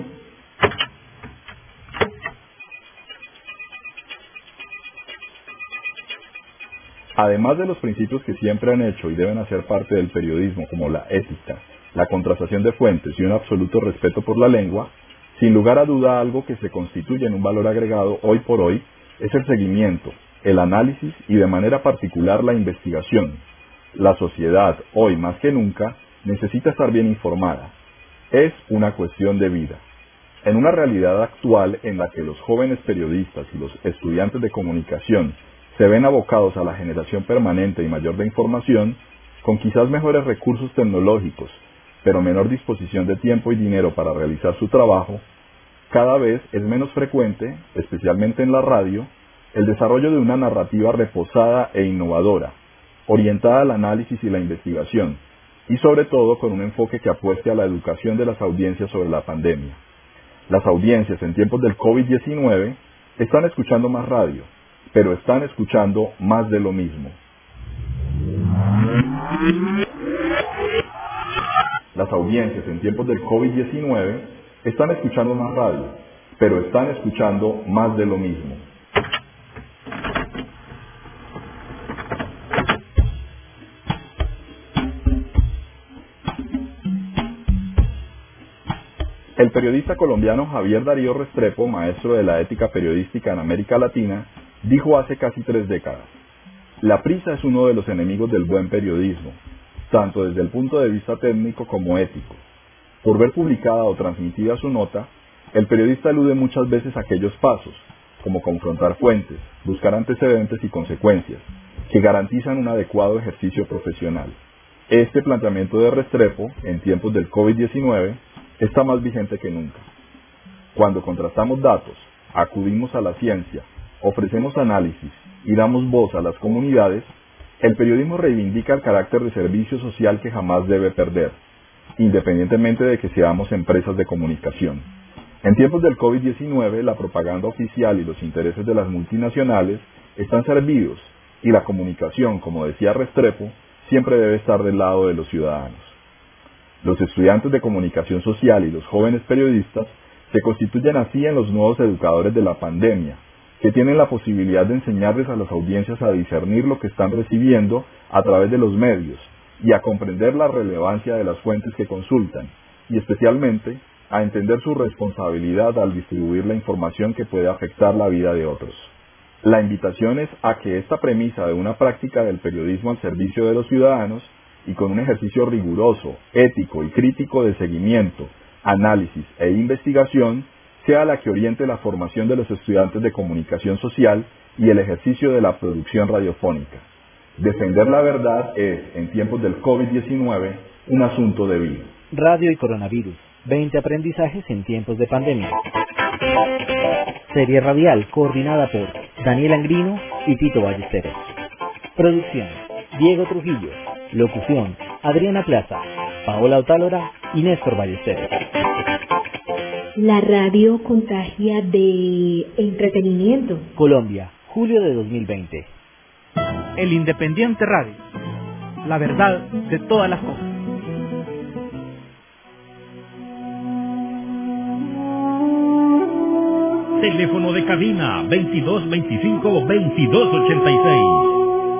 Además de los principios que siempre han hecho y deben hacer parte del periodismo, como la ética, la contrastación de fuentes y un absoluto respeto por la lengua, sin lugar a duda algo que se constituye en un valor agregado hoy por hoy es el seguimiento, el análisis y de manera particular la investigación. La sociedad, hoy más que nunca, necesita estar bien informada. Es una cuestión de vida. En una realidad actual en la que los jóvenes periodistas y los estudiantes de comunicación se ven abocados a la generación permanente y mayor de información, con quizás mejores recursos tecnológicos, pero menor disposición de tiempo y dinero para realizar su trabajo, cada vez es menos frecuente, especialmente en la radio, el desarrollo de una narrativa reposada e innovadora, orientada al análisis y la investigación, y sobre todo con un enfoque que apueste a la educación de las audiencias sobre la pandemia. Las audiencias en tiempos del COVID-19 están escuchando más radio, pero están escuchando más de lo mismo. Las audiencias en tiempos del COVID-19 están escuchando más radio, pero están escuchando más de lo mismo. El periodista colombiano Javier Darío Restrepo, maestro de la ética periodística en América Latina, dijo hace casi 3 décadas: la prisa es uno de los enemigos del buen periodismo, tanto desde el punto de vista técnico como ético. Por ver publicada o transmitida su nota, el periodista elude muchas veces aquellos pasos, como confrontar fuentes, buscar antecedentes y consecuencias, que garantizan un adecuado ejercicio profesional. Este planteamiento de Restrepo, en tiempos del COVID-19, está más vigente que nunca. Cuando contrastamos datos, acudimos a la ciencia, ofrecemos análisis y damos voz a las comunidades, el periodismo reivindica el carácter de servicio social que jamás debe perder, independientemente de que seamos empresas de comunicación. En tiempos del COVID-19, la propaganda oficial y los intereses de las multinacionales están servidos y la comunicación, como decía Restrepo, siempre debe estar del lado de los ciudadanos. Los estudiantes de comunicación social y los jóvenes periodistas se constituyen así en los nuevos educadores de la pandemia, que tienen la posibilidad de enseñarles a las audiencias a discernir lo que están recibiendo a través de los medios y a comprender la relevancia de las fuentes que consultan, y especialmente a entender su responsabilidad al distribuir la información que puede afectar la vida de otros. La invitación es a que esta premisa de una práctica del periodismo al servicio de los ciudadanos y con un ejercicio riguroso, ético y crítico de seguimiento, análisis e investigación sea la que oriente la formación de los estudiantes de comunicación social y el ejercicio de la producción radiofónica. Defender la verdad es, en tiempos del COVID-19, un asunto de vida. Radio y coronavirus, 20 aprendizajes en tiempos de pandemia. Serie radial coordinada por Daniel Angrino y Tito Ballesteros. Producción, Diego Trujillo. Locución, Adriana Plaza, Paola Otálora y Néstor Ballesteros. La radio contagia de entretenimiento. Colombia, julio de 2020. El Independiente Radio. La verdad de todas las cosas. Teléfono de cabina 2225-2286.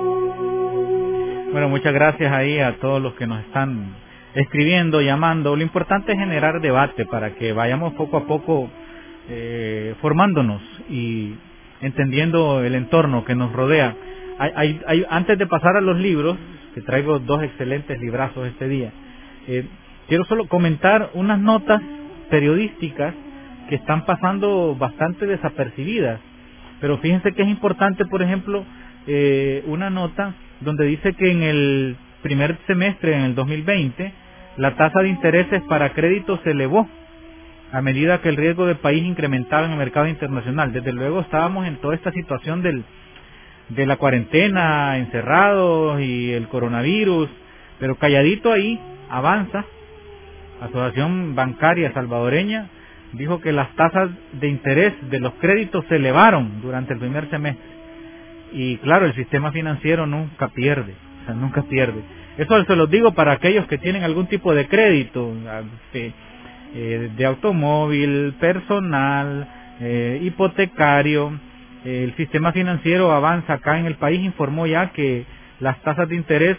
Bueno, muchas gracias ahí a todos los que nos están escribiendo, llamando. Lo importante es generar debate para que vayamos poco a poco formándonos y entendiendo el entorno que nos rodea. Antes de pasar a los libros, que traigo 2 excelentes librazos este día, quiero solo comentar unas notas periodísticas que están pasando bastante desapercibidas, pero fíjense que es importante, por ejemplo, una nota donde dice que en el primer semestre, en el 2020, la tasa de intereses para créditos se elevó a medida que el riesgo del país incrementaba en el mercado internacional. Desde luego estábamos en toda esta situación de la cuarentena, encerrados y el coronavirus, pero calladito ahí avanza. Asociación Bancaria Salvadoreña dijo que las tasas de interés de los créditos se elevaron durante el primer semestre. Y claro, el sistema financiero nunca pierde, nunca pierde. Eso se los digo para aquellos que tienen algún tipo de crédito, de automóvil, personal, hipotecario. El sistema financiero avanza acá en el país, informó ya que las tasas de interés,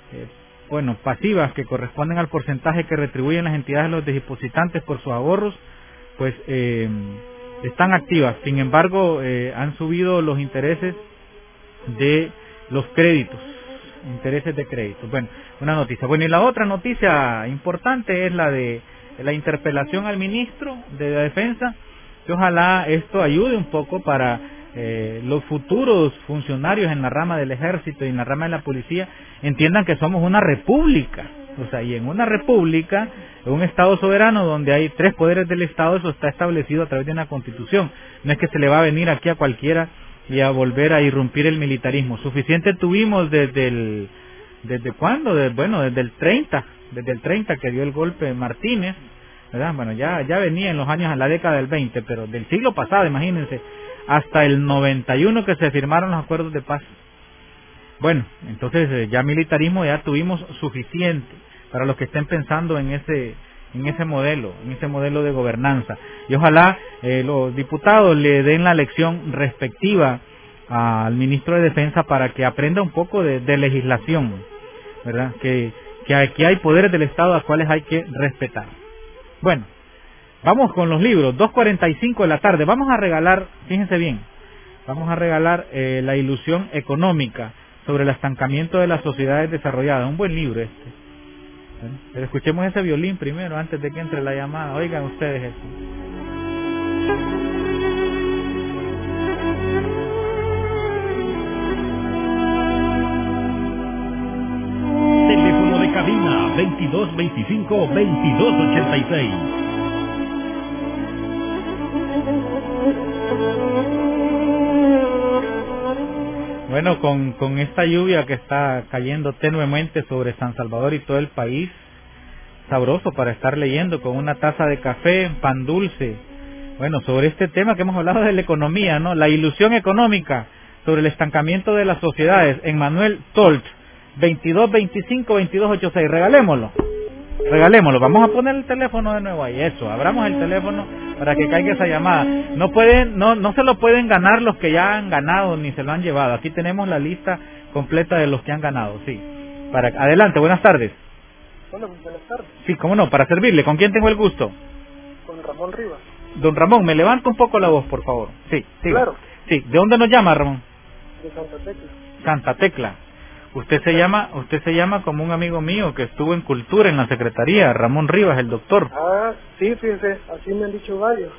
pasivas, que corresponden al porcentaje que retribuyen las entidades a los depositantes por sus ahorros, pues están activas. Sin embargo, han subido los intereses de los créditos, intereses de crédito. Bueno, una noticia. Bueno, y la otra noticia importante es la de la interpelación al ministro de la Defensa, que ojalá esto ayude un poco para los futuros funcionarios en la rama del ejército y en la rama de la policía entiendan que somos una república. O sea, y en una república, en un estado soberano donde hay 3 poderes del estado, eso está establecido a través de una constitución. No es que se le va a venir aquí a cualquiera y a volver a irrumpir el militarismo. Suficiente tuvimos ¿desde cuándo? Desde el 30 que dio el golpe Martínez, ¿verdad? Bueno, ya venía en los años, a la década del 20, pero del siglo pasado, imagínense, hasta el 91 que se firmaron los acuerdos de paz. Bueno, entonces ya militarismo ya tuvimos suficiente para los que estén pensando en ese modelo de gobernanza. Y ojalá los diputados le den la lección respectiva al ministro de Defensa para que aprenda un poco de legislación, ¿verdad? Que aquí hay poderes del Estado a los cuales hay que respetar. Bueno, vamos con los libros, 2:45 de la tarde. Vamos a regalar, fíjense bien, La ilusión económica sobre el estancamiento de las sociedades desarrolladas. Un buen libro este. Pero escuchemos ese violín primero antes de que entre la llamada. Oigan ustedes eso. Teléfono de cabina 2225-2286. Bueno, con esta lluvia que está cayendo tenuemente sobre San Salvador y todo el país, sabroso para estar leyendo con una taza de café, pan dulce. Bueno, sobre este tema que hemos hablado de la economía, ¿no? La ilusión económica sobre el estancamiento de las sociedades. Emmanuel Tolt 2225-2286. Regalémoslo. Vamos a poner el teléfono de nuevo ahí. Eso, abramos el teléfono para que caiga esa llamada. No se lo pueden ganar los que ya han ganado ni se lo han llevado. Aquí tenemos la lista completa de los que han ganado. Sí. Adelante, buenas tardes. Hola, buenas tardes. Sí, cómo no, para servirle. ¿Con quién tengo el gusto? Con Ramón Rivas. Don Ramón, me levanta un poco la voz, por favor. Sí, claro. Sí, ¿de dónde nos llama, Ramón? De Santa Tecla. Santa Tecla. Usted se llama como un amigo mío que estuvo en Cultura en la Secretaría, Ramón Rivas, el doctor. Ah, sí, fíjese, así me han dicho varios.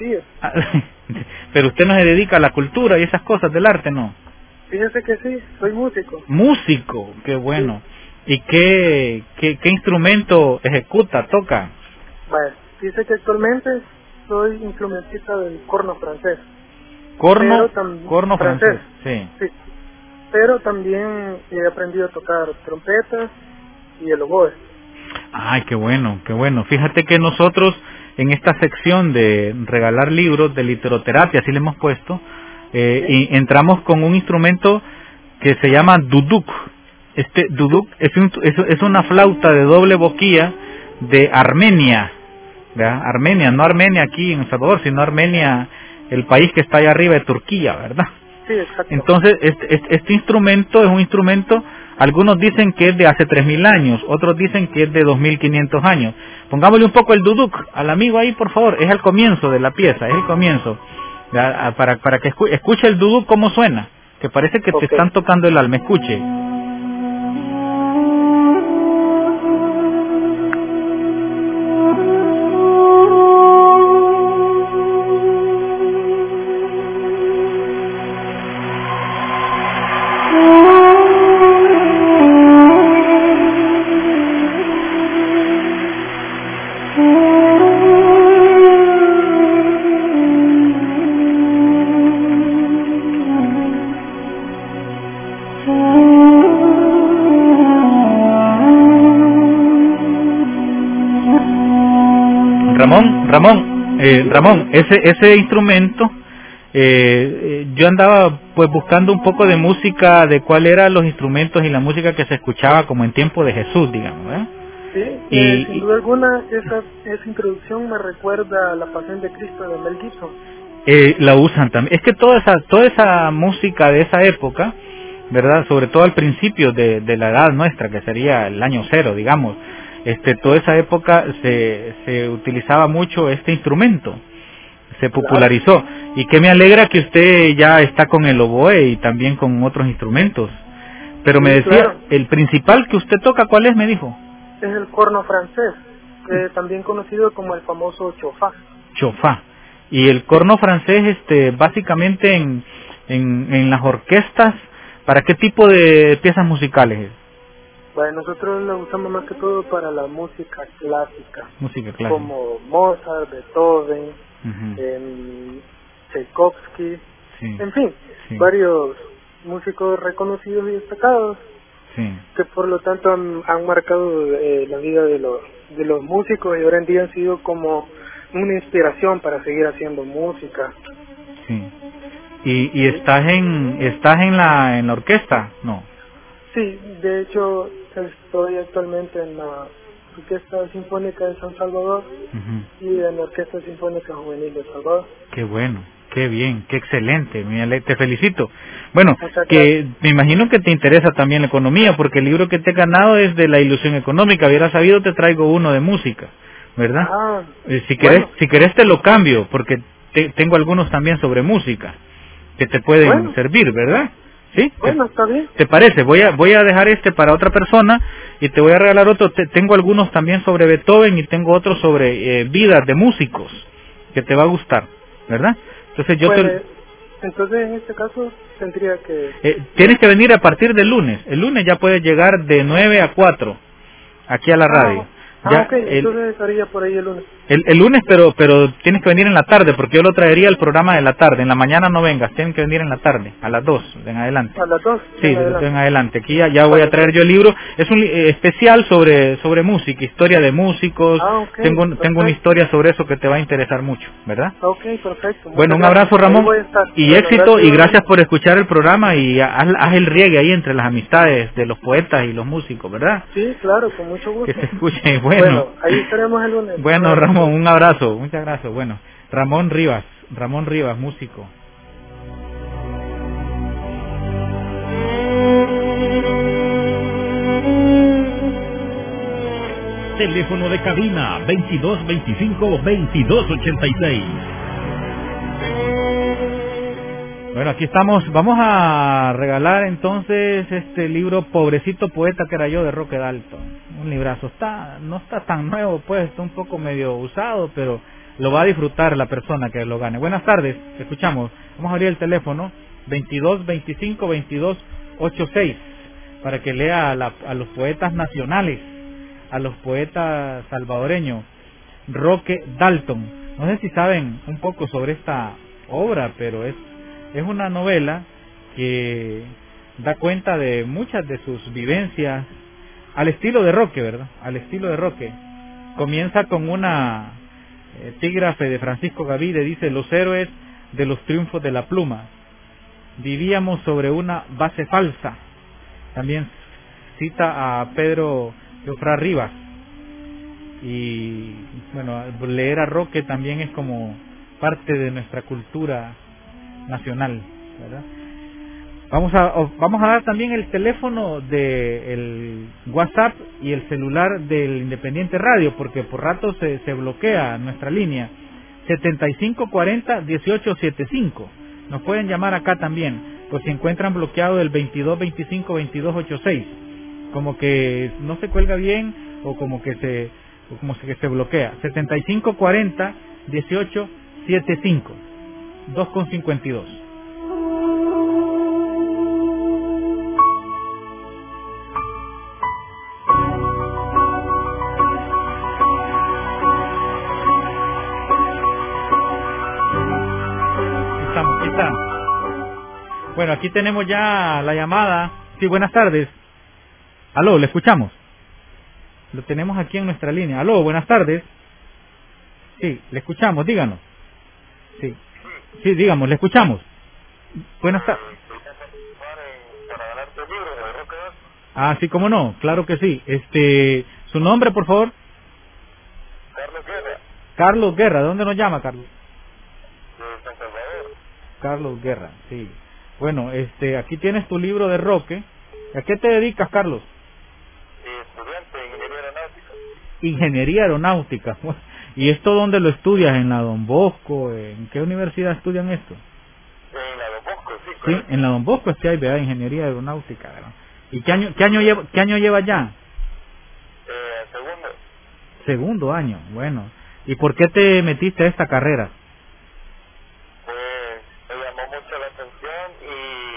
Pero usted no se dedica a la cultura y esas cosas del arte, ¿no? Fíjese que sí, soy músico. Músico, qué bueno. Sí. ¿Y qué instrumento ejecuta, toca? Bueno, fíjese que actualmente soy instrumentista del corno francés. Corno francés, sí. Pero también he aprendido a tocar trompeta y el oboe. Ay, qué bueno, qué bueno. Fíjate que nosotros en esta sección de regalar libros de literoterapia, así le hemos puesto, y entramos con un instrumento que se llama duduk. Este duduk es una flauta de doble boquilla de Armenia, ¿verdad? Armenia, no Armenia aquí en El Salvador, sino Armenia, el país que está allá arriba de Turquía, ¿verdad? Sí, exacto. Entonces, este instrumento es un instrumento, algunos dicen que es de hace 3.000 años, otros dicen que es de 2.500 años. Pongámosle un poco el duduk al amigo ahí, por favor, es el comienzo de la pieza, es el comienzo, para que escuche el duduk cómo suena, que parece que te están tocando el alma, escuche. Ramón, ese instrumento, yo andaba pues buscando un poco de música, de cuál eran los instrumentos y la música que se escuchaba como en tiempo de Jesús, digamos, ¿verdad? Sí, sin duda alguna esa introducción me recuerda a la Pasión de Cristo de Mel Gibson. La usan también. Es que toda esa música de esa época, ¿verdad? Sobre todo al principio de la edad nuestra, que sería el año 0, digamos. Toda esa época se utilizaba mucho este instrumento, se popularizó, y que me alegra que usted ya está con el oboe y también con otros instrumentos, pero me decía, el principal que usted toca, ¿cuál es? Me dijo. Es el corno francés, también conocido como el famoso chofá. Chofá. Y el corno francés, básicamente en las orquestas, ¿para qué tipo de piezas musicales es? Bueno, nosotros lo usamos más que todo para la música clásica. Música clásica. Como Mozart, Beethoven, Tchaikovsky, en fin, varios músicos reconocidos y destacados, que por lo tanto han marcado la vida de los músicos y ahora en día han sido como una inspiración para seguir haciendo música. Sí. ¿Y estás en la orquesta? No. Sí, de hecho estoy actualmente en la Orquesta Sinfónica de San Salvador y en la Orquesta Sinfónica Juvenil de Salvador. Qué bueno, qué bien, qué excelente, te felicito. Bueno, que me imagino que te interesa también la economía, porque el libro que te he ganado es de la ilusión económica. Hubiera sabido, te traigo uno de música, ¿verdad? Si querés te lo cambio, porque tengo algunos también sobre música que te pueden servir, ¿verdad? ¿Sí? Bueno, está bien. ¿Te parece? Voy a dejar para otra persona y te voy a regalar otro. Tengo algunos también sobre Beethoven y tengo otros sobre vidas de músicos que te va a gustar, ¿verdad? Entonces entonces en este caso tendría que... tienes que venir a partir del lunes. El lunes ya puedes llegar de 9 a 4 aquí a la radio. Entonces estaría por ahí el lunes. El lunes, pero tienes que venir en la tarde, porque yo lo traería el programa de la tarde. En la mañana no vengas, tienen que venir en la tarde, a las 2 en adelante. ¿A las 2? Sí, en adelante. Aquí ya voy a traer yo el libro. Es un especial sobre música, historia de músicos. Okay, tengo una historia sobre eso que te va a interesar mucho, ¿verdad? Ok, perfecto. Bueno, un abrazo, Ramón, y éxito, y gracias por escuchar el programa, y haz el riegue ahí entre las amistades de los poetas y los músicos, ¿verdad? Sí, claro, con mucho gusto. Que se escuche, bueno. Ahí estaremos el lunes. Bueno, Ramón, un abrazo, muchas gracias. Bueno, Ramón Rivas, músico. Teléfono de cabina 2225-2286. Bueno, aquí estamos. Vamos a regalar entonces este libro Pobrecito Poeta que era yo, de Roque Dalton. Un librazo. No está tan nuevo, pues, está un poco medio usado, pero lo va a disfrutar la persona que lo gane. Buenas tardes, escuchamos. Vamos a abrir el teléfono 2225-2286 para que lea a los poetas nacionales, a los poetas salvadoreños. Roque Dalton. No sé si saben un poco sobre esta obra, pero es una novela que da cuenta de muchas de sus vivencias al estilo de Roque, ¿verdad? Al estilo de Roque. Comienza con una epígrafe de Francisco Gavide, dice: los héroes de los triunfos de la pluma. Vivíamos sobre una base falsa. También cita a Pedro Teofrá Rivas. Y bueno, leer a Roque también es como parte de nuestra cultura nacional, ¿verdad? Vamos a dar también el teléfono del WhatsApp y el celular del Independiente Radio, porque por rato se bloquea nuestra línea. 7540-1875. Nos pueden llamar acá también, pues si encuentran bloqueado el 2225-2286. Como que no se cuelga bien o como que se bloquea. 7540-1875. 2,52. Aquí está. Bueno, aquí tenemos ya la llamada. Sí, buenas tardes. Aló, ¿le escuchamos? Lo tenemos aquí en nuestra línea. Aló, buenas tardes. Sí, le escuchamos, díganos. Sí, digamos, le escuchamos. Buenas tardes. Ah, sí, cómo no, claro que sí. ¿Su nombre, por favor? Carlos Guerra. Carlos Guerra, ¿de dónde nos llama, Carlos? De San Salvador. Carlos Guerra, sí. Bueno, aquí tienes tu libro de Roque. ¿A qué te dedicas, Carlos? Estudiante de Ingeniería Aeronáutica. Ingeniería Aeronáutica. ¿Y esto dónde lo estudias? ¿En la Don Bosco? ¿En qué universidad estudian esto? En la Don Bosco, sí. Sí, en la Don Bosco hay, ¿verdad? Ingeniería Aeronáutica, ¿verdad? ¿Y qué año lleva ya? Segundo. Segundo año, bueno. ¿Y por qué te metiste a esta carrera? Pues me llamó mucho la atención y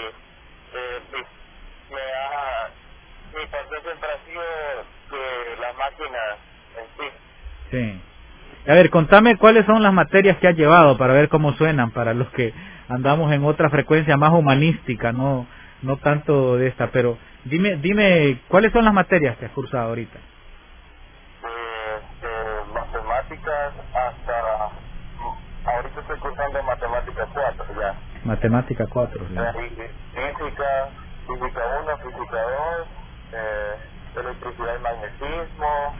mi pasión siempre ha sido las máquinas en sí. Sí. A ver, contame cuáles son las materias que has llevado para ver cómo suenan para los que andamos en otra frecuencia más humanística, no tanto de esta, pero dime cuáles son las materias que has cursado ahorita. Matemáticas hasta ahorita estoy cursando matemática 4 ya. Matemática 4. Física 1, física 2, electricidad y magnetismo,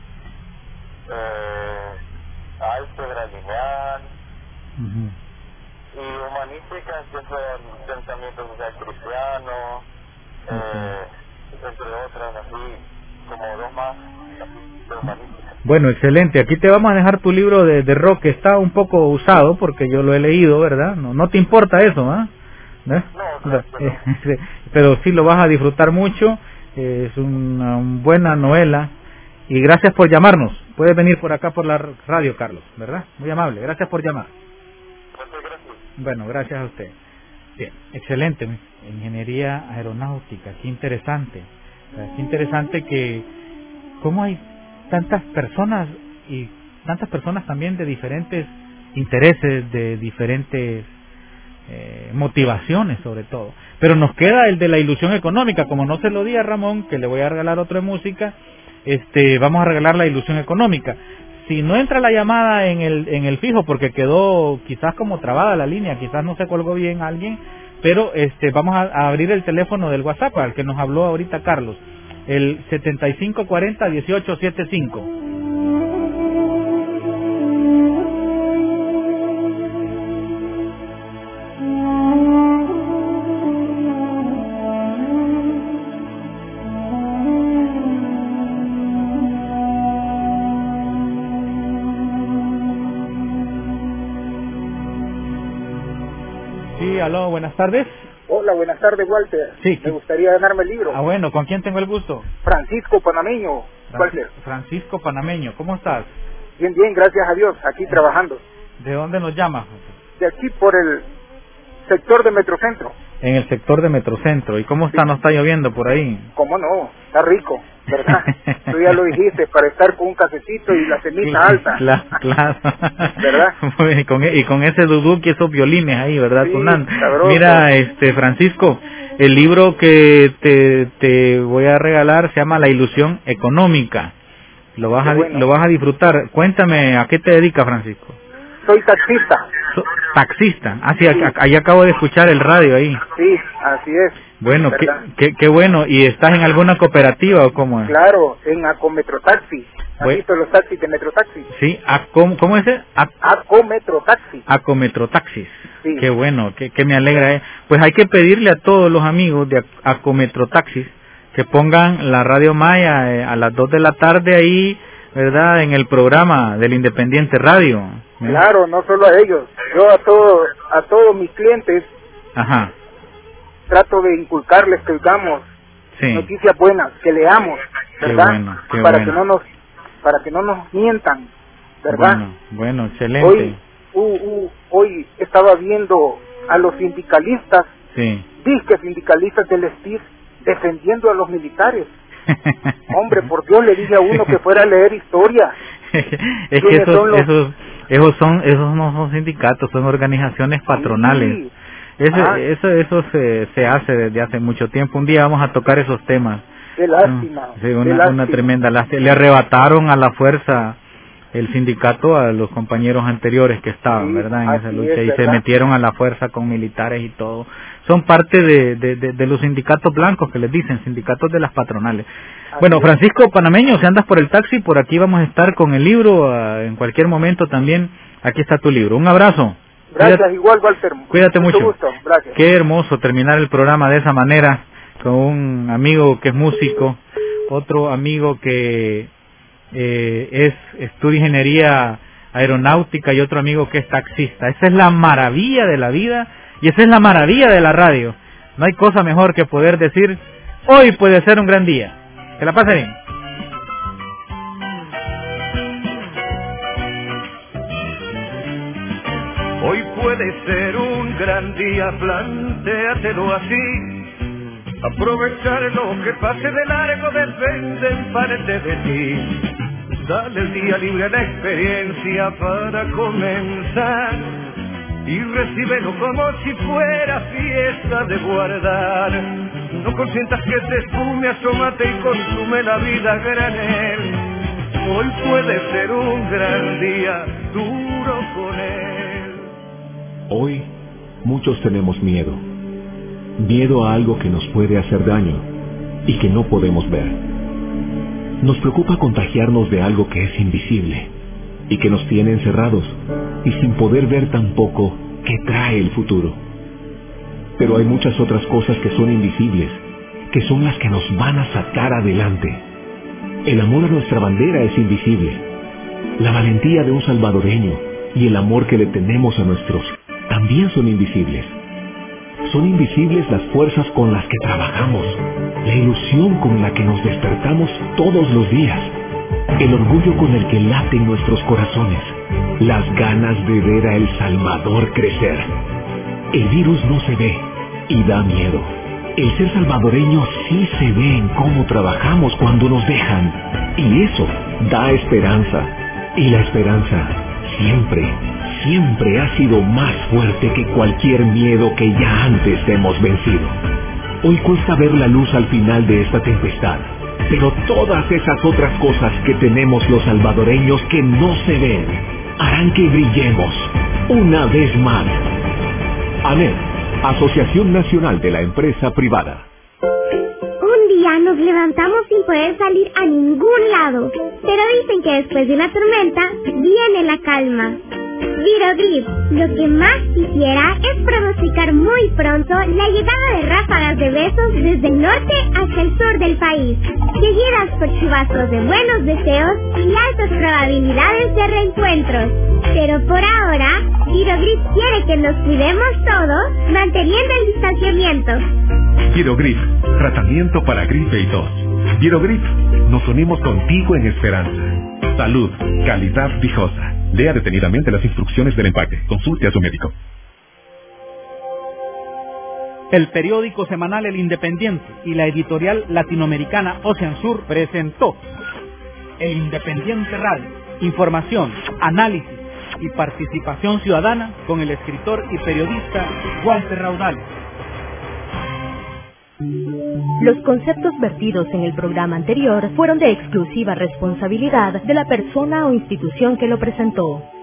álgebra lineal, y humanísticas que son pensamiento social cristiano, entre otras así como dos más de humanísticas. Bueno, excelente. Aquí te vamos a dejar tu libro de Roque. Está un poco usado porque yo lo he leído, ¿verdad? No te importa eso, ¿ah? ¿Eh? No. Pero sí lo vas a disfrutar mucho. Es una buena novela. Y gracias por llamarnos. Puedes venir por acá por la radio, Carlos, ¿verdad? Muy amable. Gracias por llamar. Muchas gracias. Bueno, gracias a usted. Bien, excelente. Ingeniería aeronáutica. Qué interesante. Qué interesante que cómo hay tantas personas y tantas personas también de diferentes intereses, de diferentes motivaciones sobre todo. Pero nos queda el de la ilusión económica. Como no se lo di a Ramón, que le voy a regalar otro de música, vamos a regalar la ilusión económica. Si no entra la llamada en el fijo, porque quedó quizás como trabada la línea, quizás no se colgó bien alguien, pero vamos a abrir el teléfono del WhatsApp al que nos habló ahorita Carlos, el 7540-1875. Aló, buenas tardes. Hola, buenas tardes, Walter. Sí. Me gustaría ganarme el libro. Ah, bueno, ¿con quién tengo el gusto? Francisco Panameño, Walter. Francisco Panameño, ¿cómo estás? Bien, bien, gracias a Dios, aquí trabajando. ¿De dónde nos llamas? De aquí por el sector de Metrocentro. En el sector de Metrocentro. ¿Y cómo está? Sí. ¿No está lloviendo por ahí? ¿Cómo no? Está rico, ¿verdad? Tú ya lo dijiste, para estar con un cafecito y la cenita alta. Claro. ¿Verdad? Y con ese duduki, esos violines ahí, ¿verdad? Sí, sonando. Sabroso. Mira, Francisco, el libro que te voy a regalar se llama La ilusión económica. Lo vas a disfrutar. Cuéntame, ¿a qué te dedicas, Francisco? Soy taxista. Taxista. Ah, sí, ahí acabo de escuchar el radio ahí. Sí, así es. Bueno, qué bueno. ¿Y estás en alguna cooperativa o cómo es? Claro, en Acometrotaxi. ¿Has visto los taxis de Metrotaxi? Sí, ¿cómo es? Acometrotaxi. Acometrotaxis. Sí. Qué bueno, que me alegra. Pues hay que pedirle a todos los amigos de Acometrotaxis que pongan la Radio Maya a las 2 de la tarde ahí, ¿verdad? En el programa del Independiente Radio. Claro, no solo a ellos. Yo a todos mis clientes trato de inculcarles que oigamos noticias buenas, que leamos, ¿verdad? Qué para bueno. para que no nos mientan, ¿verdad? Bueno, excelente. Hoy estaba viendo a los sindicalistas, disque sindicalistas del STIR, defendiendo a los militares. Hombre, por Dios, le dije a uno que fuera a leer historia. Es que esos no son sindicatos, son organizaciones patronales. Eso se hace desde hace mucho tiempo. Un día vamos a tocar esos temas. Qué lástima. Sí, una tremenda lástima. Le arrebataron a la fuerza el sindicato a los compañeros anteriores que estaban, ¿verdad? En esa lucha, y se metieron a la fuerza con militares y todo. Son parte de los sindicatos blancos que les dicen, sindicatos de las patronales. Bueno, Francisco Panameño, si andas por el taxi, por aquí vamos a estar con el libro, en cualquier momento también, aquí está tu libro. Un abrazo. Gracias, igual, Walter. Cuídate mucho. Gusto. Gracias. Qué hermoso terminar el programa de esa manera, con un amigo que es músico, otro amigo que estudia ingeniería aeronáutica y otro amigo que es taxista. Esa es la maravilla de la vida y esa es la maravilla de la radio. No hay cosa mejor que poder decir, hoy puede ser un gran día. Que la pase bien. Hoy puede ser un gran día, plantéatelo así. Aprovechar lo que pase de largo depende en parte de ti. Dale el día libre a la experiencia para comenzar y recíbelo como si fuera fiesta de guardar. No consientas que te espume, asómate y consume la vida a granel. Hoy puede ser un gran día, duro con él. Hoy muchos tenemos miedo. Miedo a algo que nos puede hacer daño y que no podemos ver. Nos preocupa contagiarnos de algo que es invisible y que nos tiene encerrados y sin poder ver tampoco qué trae el futuro. Pero hay muchas otras cosas que son invisibles, que son las que nos van a sacar adelante. El amor a nuestra bandera es invisible. La valentía de un salvadoreño y el amor que le tenemos a nuestros también son invisibles. Son invisibles las fuerzas con las que trabajamos, la ilusión con la que nos despertamos todos los días, el orgullo con el que laten nuestros corazones, las ganas de ver a El Salvador crecer. El virus no se ve y da miedo. El ser salvadoreño sí se ve en cómo trabajamos cuando nos dejan, y eso da esperanza. Y la esperanza siempre ha sido más fuerte que cualquier miedo que ya antes hemos vencido. Hoy cuesta ver la luz al final de esta tempestad, pero todas esas otras cosas que tenemos los salvadoreños que no se ven, harán que brillemos una vez más. ANEP, Asociación Nacional de la Empresa Privada. Un día nos levantamos sin poder salir a ningún lado, pero dicen que después de una tormenta viene la calma. Virogrip, lo que más quisiera es pronosticar muy pronto la llegada de ráfagas de besos desde el norte hasta el sur del país, seguidas por chubascos de buenos deseos y altas probabilidades de reencuentros. Pero por ahora, Virogrip quiere que nos cuidemos todos, manteniendo el distanciamiento. Virogrip, tratamiento para gripe y tos. Virogrip, nos unimos contigo en esperanza. Salud, calidad viejosa. Lea detenidamente las instrucciones del empaque. Consulte a su médico. El periódico semanal El Independiente y la editorial latinoamericana Ocean Sur presentó El Independiente Radio. Información, análisis y participación ciudadana con el escritor y periodista Walter Raudales. Los conceptos vertidos en el programa anterior fueron de exclusiva responsabilidad de la persona o institución que lo presentó.